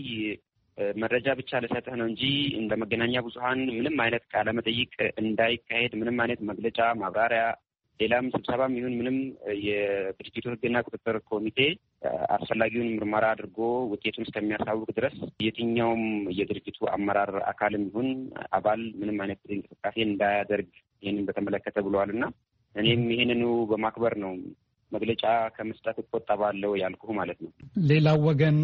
መረጃ ብቻ ልሰጥህ ነው እንጂ እንደ መገናኛ ብዙኃን ምንም አይነት ቃለ መጠይቅ እንዳይካሄድ ምንም አይነት መግለጫ፣ ማብራሪያ፣ ሌላም ስብሰባም ይሁን ምንም የድርጅቱ ሕግና ቁጥጥር ኮሚቴ አስፈላጊውን ምርመራ አድርጎ ውጤቱን እስከሚያሳውቅ ድረስ የትኛውም የድርጅቱ አመራር አካልም ይሁን አባል ምንም አይነት እንቅስቃሴ እንዳያደርግ ይህንን በተመለከተ ብለዋልና እኔም ይህንኑ በማክበር ነው መግለጫ ከመስጠት እቆጠባለሁ ያልኩህ ማለት ነው። ሌላው ወገን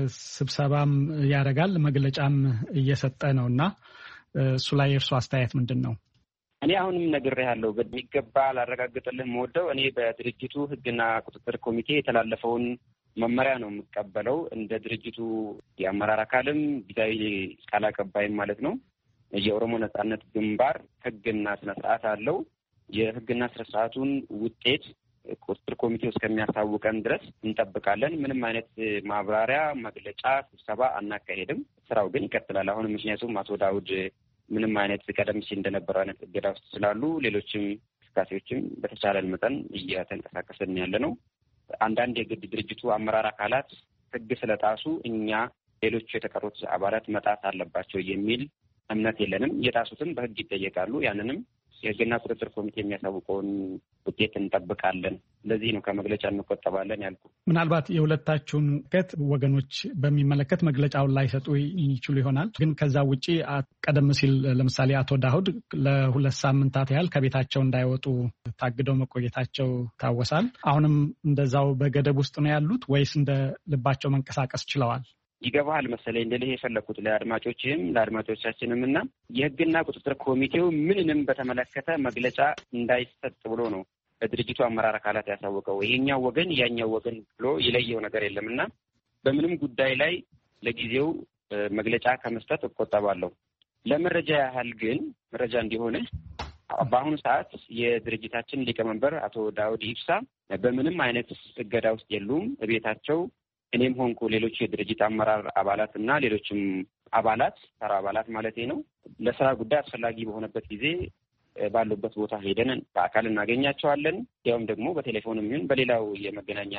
ስብሰባም ያደርጋል መግለጫም እየሰጠ ነውና እሱ ላይ የእርሱ አስተያየት ምንድን ነው? እኔ አሁንም ነግሬሃለሁ፣ በሚገባ ላረጋግጥልህ የምወደው እኔ በድርጅቱ ሕግና ቁጥጥር ኮሚቴ የተላለፈውን መመሪያ ነው የምቀበለው። እንደ ድርጅቱ የአመራር አካልም ጊዜያዊ ቃል አቀባይም ማለት ነው። የኦሮሞ ነጻነት ግንባር ሕግና ስነ ስርዓት አለው። የሕግና ስነ ስርዓቱን ውጤት ቁጥጥር ኮሚቴው እስከሚያሳውቀን ድረስ እንጠብቃለን። ምንም አይነት ማብራሪያ፣ መግለጫ፣ ስብሰባ አናካሄድም። ስራው ግን ይቀጥላል። አሁን ምክንያቱም አቶ ዳውድ ምንም አይነት ቀደም ሲል እንደነበረው አይነት እገዳ ውስጥ ስላሉ ሌሎችም እንቅስቃሴዎችም በተቻለን መጠን እየተንቀሳቀስን ያለ ነው። አንዳንድ የግድ ድርጅቱ አመራር አካላት ሕግ ስለጣሱ እኛ ሌሎቹ የተቀሩት አባላት መጣት አለባቸው የሚል እምነት የለንም። የጣሱትም በሕግ ይጠየቃሉ። ያንንም የህግና ቁጥጥር ኮሚቴ የሚያሳውቀውን ውጤት እንጠብቃለን። ለዚህ ነው ከመግለጫ እንቆጠባለን ያልኩ። ምናልባት የሁለታችሁን ከት ወገኖች በሚመለከት መግለጫውን ላይ ሰጡ ይችሉ ይሆናል። ግን ከዛ ውጪ ቀደም ሲል ለምሳሌ አቶ ዳውድ ለሁለት ሳምንታት ያህል ከቤታቸው እንዳይወጡ ታግደው መቆየታቸው ታወሳል። አሁንም እንደዛው በገደብ ውስጥ ነው ያሉት ወይስ እንደ ልባቸው መንቀሳቀስ ችለዋል? ይገባሃል መሰለኝ እንደዚህ የፈለኩት ለአድማጮችም ለአድማጮቻችንም እና የህግና ቁጥጥር ኮሚቴው ምንንም በተመለከተ መግለጫ እንዳይሰጥ ብሎ ነው ለድርጅቱ አመራር አካላት ያሳወቀው። ይሄኛው ወገን ያኛው ወገን ብሎ የለየው ነገር የለምና በምንም ጉዳይ ላይ ለጊዜው መግለጫ ከመስጠት እቆጠባለሁ። ለመረጃ ያህል ግን መረጃ እንዲሆነ በአሁኑ ሰዓት የድርጅታችን ሊቀመንበር አቶ ዳውድ ኢብሳ በምንም አይነት እገዳ ውስጥ የሉም። ቤታቸው እኔም ሆንኩ ሌሎች የድርጅት አመራር አባላት እና ሌሎችም አባላት ተራ አባላት ማለት ነው ለስራ ጉዳይ አስፈላጊ በሆነበት ጊዜ ባሉበት ቦታ ሄደን በአካል እናገኛቸዋለን። ያውም ደግሞ በቴሌፎንም ይሁን በሌላው የመገናኛ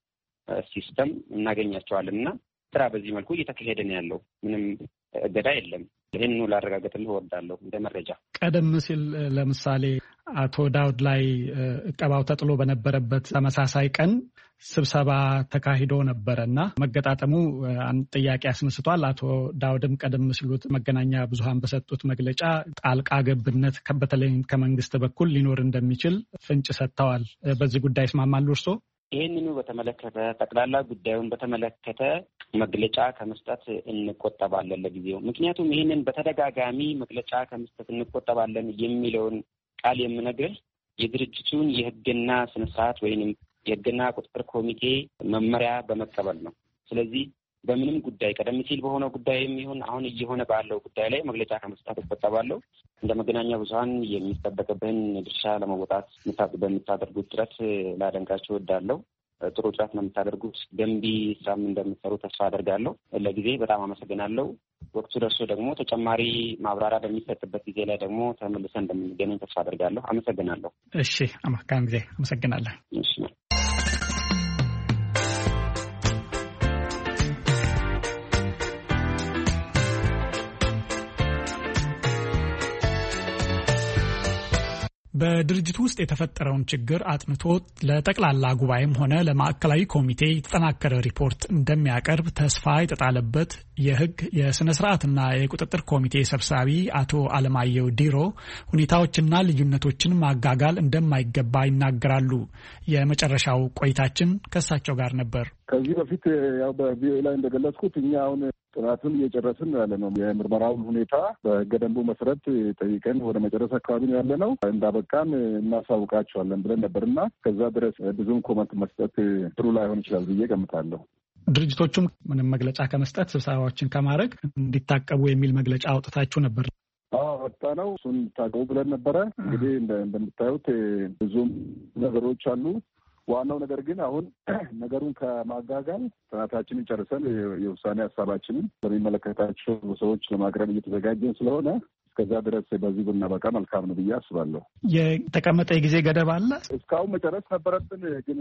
ሲስተም እናገኛቸዋለን እና ስራ በዚህ መልኩ እየተካሄደ ነው ያለው። ምንም እገዳ የለም። ይህንኑ ላረጋግጥልህ እወዳለሁ። እንደ መረጃ ቀደም ሲል ለምሳሌ አቶ ዳውድ ላይ እቀባው ተጥሎ በነበረበት ተመሳሳይ ቀን ስብሰባ ተካሂዶ ነበረ እና መገጣጠሙ አንድ ጥያቄ አስነስቷል። አቶ ዳውድም ቀደም ሲሉት መገናኛ ብዙሃን በሰጡት መግለጫ ጣልቃ ገብነት በተለይም ከመንግስት በኩል ሊኖር እንደሚችል ፍንጭ ሰጥተዋል። በዚህ ጉዳይ ይስማማሉ እርስዎ? ይህንኑ በተመለከተ ጠቅላላ ጉዳዩን በተመለከተ መግለጫ ከመስጠት እንቆጠባለን ለጊዜው። ምክንያቱም ይህንን በተደጋጋሚ መግለጫ ከመስጠት እንቆጠባለን የሚለውን ቃል የምነግርህ የድርጅቱን የህግና ስነስርዓት ወይንም የህግና ቁጥጥር ኮሚቴ መመሪያ በመቀበል ነው። ስለዚህ በምንም ጉዳይ ቀደም ሲል በሆነው ጉዳይም ይሁን አሁን እየሆነ ባለው ጉዳይ ላይ መግለጫ ከመስጠት እቆጠባለሁ። እንደ መገናኛ ብዙሃን የሚጠበቅብህን ድርሻ ለመወጣት በምታደርጉት ጥረት ላደንቃችሁ እወዳለሁ። ጥሩ ጥረት ነው የምታደርጉት። ገንቢ ስራም እንደምትሰሩ ተስፋ አደርጋለሁ። ለጊዜ በጣም አመሰግናለሁ። ወቅቱ ደርሶ ደግሞ ተጨማሪ ማብራሪያ በሚሰጥበት ጊዜ ላይ ደግሞ ተመልሰን እንደምንገናኝ ተስፋ አደርጋለሁ። አመሰግናለሁ። እሺ፣ አማካኝ ጊዜ አመሰግናለሁ። እሺ። በድርጅቱ ውስጥ የተፈጠረውን ችግር አጥንቶ ለጠቅላላ ጉባኤም ሆነ ለማዕከላዊ ኮሚቴ የተጠናከረ ሪፖርት እንደሚያቀርብ ተስፋ የተጣለበት የሕግ የስነ ስርዓትና የቁጥጥር ኮሚቴ ሰብሳቢ አቶ አለማየሁ ዲሮ ሁኔታዎችና ልዩነቶችን ማጋጋል እንደማይገባ ይናገራሉ። የመጨረሻው ቆይታችን ከእሳቸው ጋር ነበር። ከዚህ በፊት ያው በቪኦኤ ላይ እንደገለጽኩት እኛ አሁን ጥናቱን እየጨረስን ያለ ነው። የምርመራውን ሁኔታ በህገ ደንቡ መሰረት ጠይቀን ወደ መጨረስ አካባቢ ነው ያለ ነው። እንዳበቃን እናሳውቃቸዋለን ብለን ነበርና ከዛ ድረስ ብዙም ኮመንት መስጠት ጥሩ ላይሆን ይችላል ብዬ ገምታለሁ። ድርጅቶቹም ምንም መግለጫ ከመስጠት ስብሰባዎችን ከማድረግ እንዲታቀቡ የሚል መግለጫ አውጥታችሁ ነበር። አዎ ወጣ ነው። እሱን ታቀቡ ብለን ነበረ። እንግዲህ እንደምታዩት ብዙም ነገሮች አሉ። ዋናው ነገር ግን አሁን ነገሩን ከማጋጋል ጥናታችንን ጨርሰን የውሳኔ ሀሳባችንን በሚመለከታቸው ሰዎች ለማቅረብ እየተዘጋጀን ስለሆነ እስከዛ ድረስ በዚህ ብናበቃ መልካም ነው ብዬ አስባለሁ። የተቀመጠ የጊዜ ገደብ አለ? እስካሁን መጨረስ ነበረብን፣ ግን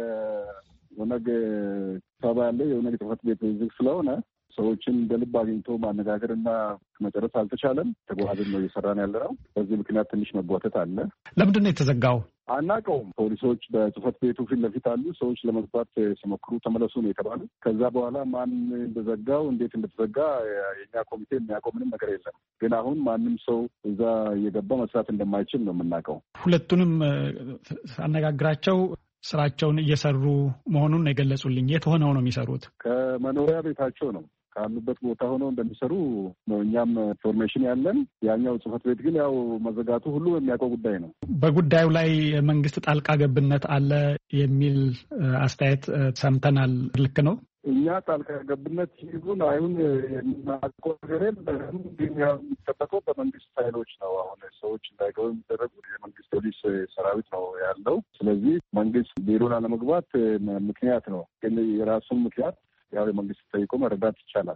የኦነግ ሰባ ያለ የኦነግ ጽሕፈት ቤት ዝግ ስለሆነ ሰዎችን እንደ ልብ አግኝቶ ማነጋገርና መጨረስ አልተቻለም። ተጓዝን ነው እየሰራን ያለ ነው። በዚህ ምክንያት ትንሽ መጓተት አለ። ለምንድን ነው የተዘጋው? አናውቀውም። ፖሊሶች በጽሕፈት ቤቱ ፊት ለፊት አሉ። ሰዎች ለመግባት ሲሞክሩ ተመለሱ ነው የተባሉ። ከዛ በኋላ ማን እንደዘጋው እንዴት እንደተዘጋ የኛ ኮሚቴ የሚያውቀው ምንም ነገር የለም። ግን አሁን ማንም ሰው እዛ እየገባ መስራት እንደማይችል ነው የምናውቀው። ሁለቱንም አነጋግራቸው ስራቸውን እየሰሩ መሆኑን የገለጹልኝ። የት ሆነው ነው የሚሰሩት? ከመኖሪያ ቤታቸው ነው ካሉበት ቦታ ሆነው እንደሚሰሩ ነው እኛም ኢንፎርሜሽን ያለን። ያኛው ጽሕፈት ቤት ግን ያው መዘጋቱ ሁሉ የሚያውቀው ጉዳይ ነው። በጉዳዩ ላይ መንግስት ጣልቃ ገብነት አለ የሚል አስተያየት ሰምተናል። ልክ ነው? እኛ ጣልቃ ገብነት ይሁን አይሁን የምናውቀው ነገር የለም። ግን ያው የሚጠበቀው በመንግስት ኃይሎች ነው። አሁን ሰዎች እንዳይገቡ የሚደረጉት የመንግስት ፖሊስ ሰራዊት ነው ያለው። ስለዚህ መንግስት ቢሮን አለመግባት ምክንያት ነው። ግን የራሱን ምክንያት ያው የመንግስት ጠይቆ መረዳት ይቻላል።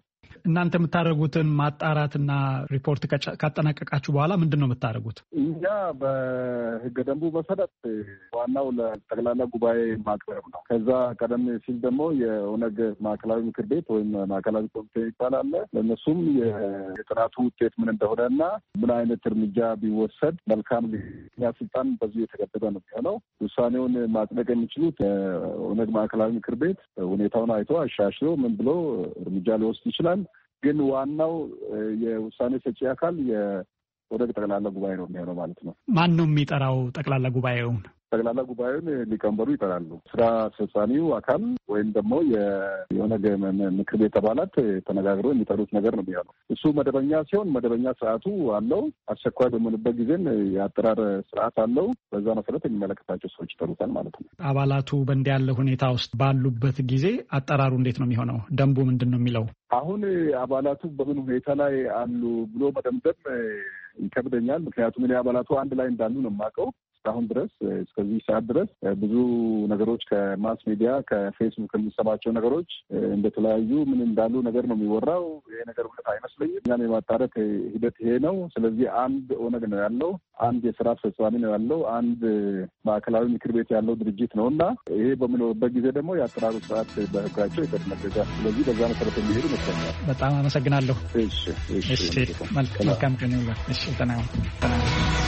እናንተ የምታደርጉትን ማጣራትና ሪፖርት ካጠናቀቃችሁ በኋላ ምንድን ነው የምታደርጉት? እኛ በህገ ደንቡ መሰረት ዋናው ለጠቅላላ ጉባኤ ማቅረብ ነው። ከዛ ቀደም ሲል ደግሞ የኦነግ ማዕከላዊ ምክር ቤት ወይም ማዕከላዊ ኮሚቴ ይባላል። ለእነሱም የጥናቱ ውጤት ምን እንደሆነና ምን አይነት እርምጃ ቢወሰድ መልካም ያ ስልጣን በዚሁ የተገደበ ነው የሚሆነው። ውሳኔውን ማጽደቅ የሚችሉት የኦነግ ማዕከላዊ ምክር ቤት ሁኔታውን አይቶ አሻሽሎ ምን ብሎ እርምጃ ሊወስድ ይችላል። ግን ዋናው የውሳኔ ሰጪ አካል የኦነግ ጠቅላላ ጉባኤ ነው የሚሆነው ማለት ነው። ማን ነው የሚጠራው ጠቅላላ ጉባኤውን? ጠቅላላ ጉባኤውን ሊቀመንበሩ ይጠራሉ። ስራ አስፈጻሚው አካል ወይም ደግሞ የኦነግ ምክር ቤት አባላት ተነጋግረው የሚጠሩት ነገር ነው የሚሆነው። እሱ መደበኛ ሲሆን መደበኛ ስርዓቱ አለው። አስቸኳይ በሚሆንበት ጊዜ የአጠራር ስርዓት አለው። በዛ መሰረት የሚመለከታቸው ሰዎች ይጠሩታል ማለት ነው። አባላቱ በእንዲህ ያለ ሁኔታ ውስጥ ባሉበት ጊዜ አጠራሩ እንዴት ነው የሚሆነው? ደንቡ ምንድን ነው የሚለው? አሁን አባላቱ በምን ሁኔታ ላይ አሉ ብሎ መደምደም ይከብደኛል። ምክንያቱም እኔ አባላቱ አንድ ላይ እንዳሉ ነው የማውቀው። አሁን ድረስ እስከዚህ ሰዓት ድረስ ብዙ ነገሮች ከማስ ሚዲያ ከፌስቡክ የሚሰማቸው ነገሮች እንደተለያዩ ምን እንዳሉ ነገር ነው የሚወራው። ይሄ ነገር እውነት አይመስለኝም። እኛም የማጣራት ሂደት ይሄ ነው። ስለዚህ አንድ ኦነግ ነው ያለው፣ አንድ የስራ አስፈጻሚ ነው ያለው፣ አንድ ማዕከላዊ ምክር ቤት ያለው ድርጅት ነው እና ይሄ በምኖርበት ጊዜ ደግሞ የአጠራሩ ስርዓት በህጋቸው የተደነገገ። ስለዚህ በዛ መሰረት የሚሄዱ ይመስለኛል። በጣም አመሰግናለሁ። እሺ እሺ መልካም ቀን ይሁን። እሺ ተናው ተናው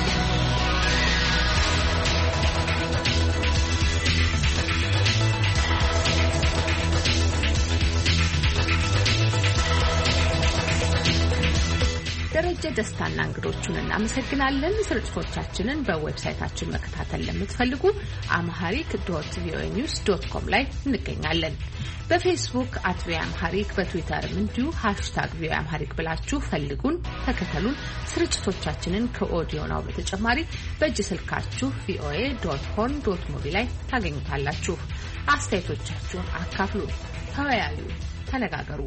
ደረጀ ደስታና እንግዶቹን እናመሰግናለን። ስርጭቶቻችንን በዌብሳይታችን መከታተል ለምትፈልጉ አምሃሪክ ዶት ቪኦኤ ኒውስ ዶት ኮም ላይ እንገኛለን። በፌስቡክ አት ቪኦኤ አምሃሪክ፣ በትዊተርም እንዲሁ ሃሽታግ ቪኦኤ አምሃሪክ ብላችሁ ፈልጉን፣ ተከተሉን። ስርጭቶቻችንን ከኦዲዮ ናው በተጨማሪ በእጅ ስልካችሁ ቪኦኤ ዶት ሆርን ዶት ሞቢ ላይ ታገኙታላችሁ። አስተያየቶቻችሁን አካፍሉ፣ ተወያዩ፣ ተነጋገሩ።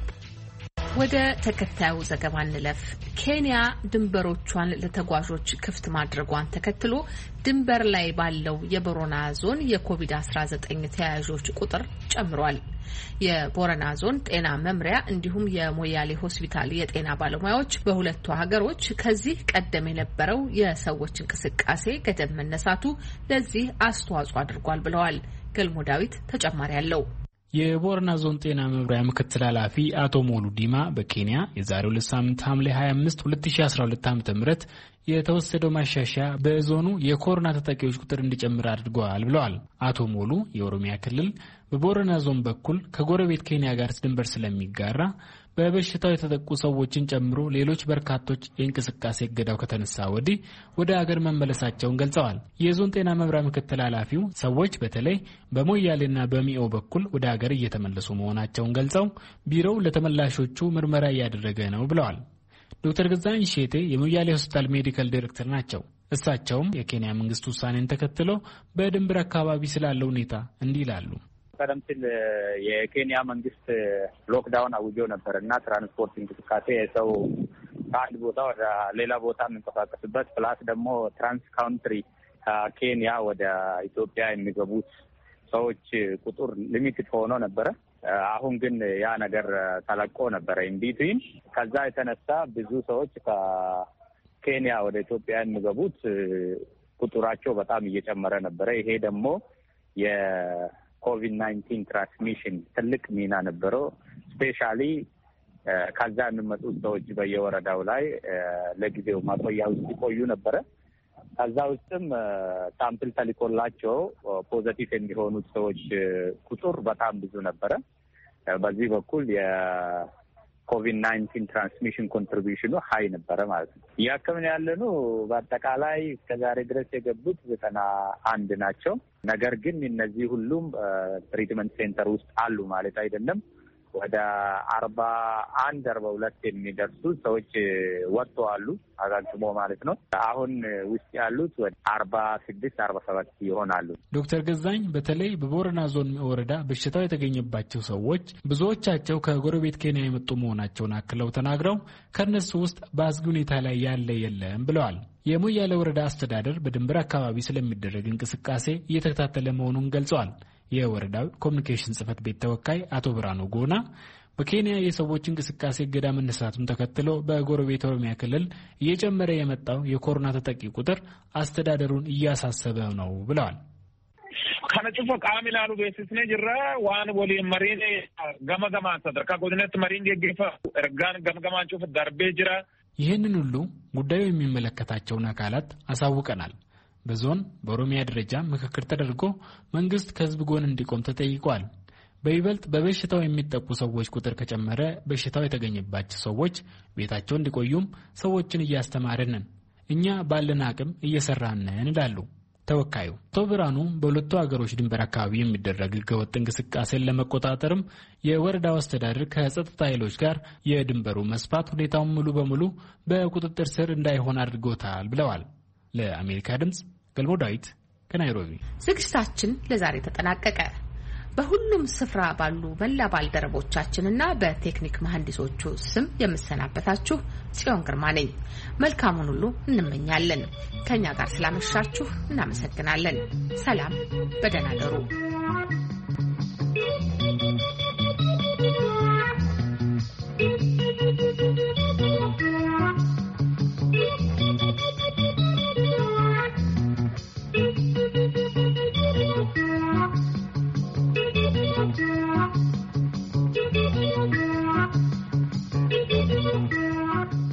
ወደ ተከታዩ ዘገባ እንለፍ። ኬንያ ድንበሮቿን ለተጓዦች ክፍት ማድረጓን ተከትሎ ድንበር ላይ ባለው የቦረና ዞን የኮቪድ አስራ ዘጠኝ ተያያዦች ቁጥር ጨምሯል። የቦረና ዞን ጤና መምሪያ እንዲሁም የሞያሌ ሆስፒታል የጤና ባለሙያዎች በሁለቱ ሀገሮች ከዚህ ቀደም የነበረው የሰዎች እንቅስቃሴ ገደብ መነሳቱ ለዚህ አስተዋጽኦ አድርጓል ብለዋል። ገልሞ ዳዊት ተጨማሪ አለው። የቦረና ዞን ጤና መምሪያ ምክትል ኃላፊ አቶ ሞሉ ዲማ በኬንያ የዛሬው ለሳምንት ሐምሌ ሃያ አምስት ሁለት ሺህ አስራ ሁለት ዓ.ም የተወሰደው ማሻሻያ በዞኑ የኮሮና ተጠቂዎች ቁጥር እንዲጨምር አድርጓል ብለዋል። አቶ ሞሉ የኦሮሚያ ክልል በቦረና ዞን በኩል ከጎረቤት ኬንያ ጋር ድንበር ስለሚጋራ በበሽታው የተጠቁ ሰዎችን ጨምሮ ሌሎች በርካቶች የእንቅስቃሴ እገዳው ከተነሳ ወዲህ ወደ ሀገር መመለሳቸውን ገልጸዋል። የዞን ጤና መምሪያ ምክትል ኃላፊው ሰዎች በተለይ በሞያሌና በሚኦ በኩል ወደ ሀገር እየተመለሱ መሆናቸውን ገልጸው ቢሮው ለተመላሾቹ ምርመራ እያደረገ ነው ብለዋል። ዶክተር ገዛኝ ሼቴ የሞያሌ ሆስፒታል ሜዲካል ዳይሬክተር ናቸው። እሳቸውም የኬንያ መንግስት ውሳኔን ተከትሎ በድንበር አካባቢ ስላለው ሁኔታ እንዲህ ይላሉ። ቀደም ሲል የኬንያ መንግስት ሎክዳውን አውጆ ነበር እና ትራንስፖርት እንቅስቃሴ የሰው ከአንድ ቦታ ወደ ሌላ ቦታ የሚንቀሳቀስበት ፕላስ ደግሞ ትራንስ ካውንትሪ ከኬንያ ወደ ኢትዮጵያ የሚገቡት ሰዎች ቁጥር ሊሚትድ ሆኖ ነበረ። አሁን ግን ያ ነገር ተለቆ ነበረ ኢንቢትዊን። ከዛ የተነሳ ብዙ ሰዎች ከኬንያ ወደ ኢትዮጵያ የሚገቡት ቁጥራቸው በጣም እየጨመረ ነበረ። ይሄ ደግሞ የኮቪድ ናይንቲን ትራንስሚሽን ትልቅ ሚና ነበረው። ስፔሻሊ ከዛ የሚመጡት ሰዎች በየወረዳው ላይ ለጊዜው ማቆያ ውስጥ ይቆዩ ነበረ። ከዛ ውስጥም ሳምፕል ተልኮላቸው ፖዘቲቭ የሚሆኑት ሰዎች ቁጥር በጣም ብዙ ነበረ። በዚህ በኩል የኮቪድ ናይንቲን ትራንስሚሽን ኮንትሪቢዩሽኑ ሀይ ነበረ ማለት ነው። እያከምን ያለነው በአጠቃላይ እስከዛሬ ድረስ የገቡት ዘጠና አንድ ናቸው። ነገር ግን እነዚህ ሁሉም ትሪትመንት ሴንተር ውስጥ አሉ ማለት አይደለም። ወደ አርባ አንድ አርባ ሁለት የሚደርሱ ሰዎች ወጥተዋሉ አጋግሞ ማለት ነው። አሁን ውስጥ ያሉት ወደ አርባ ስድስት አርባ ሰባት ይሆናሉ። ዶክተር ገዛኝ በተለይ በቦረና ዞን ወረዳ በሽታው የተገኘባቸው ሰዎች ብዙዎቻቸው ከጎረቤት ኬንያ የመጡ መሆናቸውን አክለው ተናግረው ከነሱ ውስጥ በአስጊ ሁኔታ ላይ ያለ የለም ብለዋል። የሞያሌ ወረዳ አስተዳደር በድንበር አካባቢ ስለሚደረግ እንቅስቃሴ እየተከታተለ መሆኑን ገልጸዋል። የወረዳው ኮሚኒኬሽን ጽህፈት ቤት ተወካይ አቶ ብራኖ ጎና በኬንያ የሰዎች እንቅስቃሴ እገዳ መነሳቱን ተከትሎ በጎረቤት ኦሮሚያ ክልል እየጨመረ የመጣው የኮሮና ተጠቂ ቁጥር አስተዳደሩን እያሳሰበ ነው ብለዋል። ከነጭፎ ካሚላሉ በስስነ ጅራ ዋን ወሊ መሪን ገመገማ ተደርካ ጎድነት መሪን የገፈ እርጋን ገመገማን ጩፍ ዳርቤ ጅራ ይህንን ሁሉ ጉዳዩ የሚመለከታቸውን አካላት አሳውቀናል። በዞን በኦሮሚያ ደረጃ ምክክር ተደርጎ መንግስት ከህዝብ ጎን እንዲቆም ተጠይቋል። በይበልጥ በበሽታው የሚጠቁ ሰዎች ቁጥር ከጨመረ በሽታው የተገኘባቸው ሰዎች ቤታቸው እንዲቆዩም ሰዎችን እያስተማርን ነን። እኛ ባለን አቅም እየሰራን ነን ይላሉ ተወካዩ። አቶ ብርሃኑ በሁለቱ ሀገሮች ድንበር አካባቢ የሚደረግ ህገወጥ እንቅስቃሴን ለመቆጣጠርም የወረዳው አስተዳደር ከጸጥታ ኃይሎች ጋር የድንበሩ መስፋት ሁኔታውን ሙሉ በሙሉ በቁጥጥር ስር እንዳይሆን አድርጎታል ብለዋል። ለአሜሪካ ድምጽ ገልሞ ዳዊት ከናይሮቢ። ዝግጅታችን ለዛሬ ተጠናቀቀ። በሁሉም ስፍራ ባሉ መላ ባልደረቦቻችንና በቴክኒክ መሐንዲሶቹ ስም የምሰናበታችሁ ጽዮን ግርማ ነኝ። መልካሙን ሁሉ እንመኛለን። ከኛ ጋር ስላመሻችሁ እናመሰግናለን። ሰላም፣ በደህና እደሩ።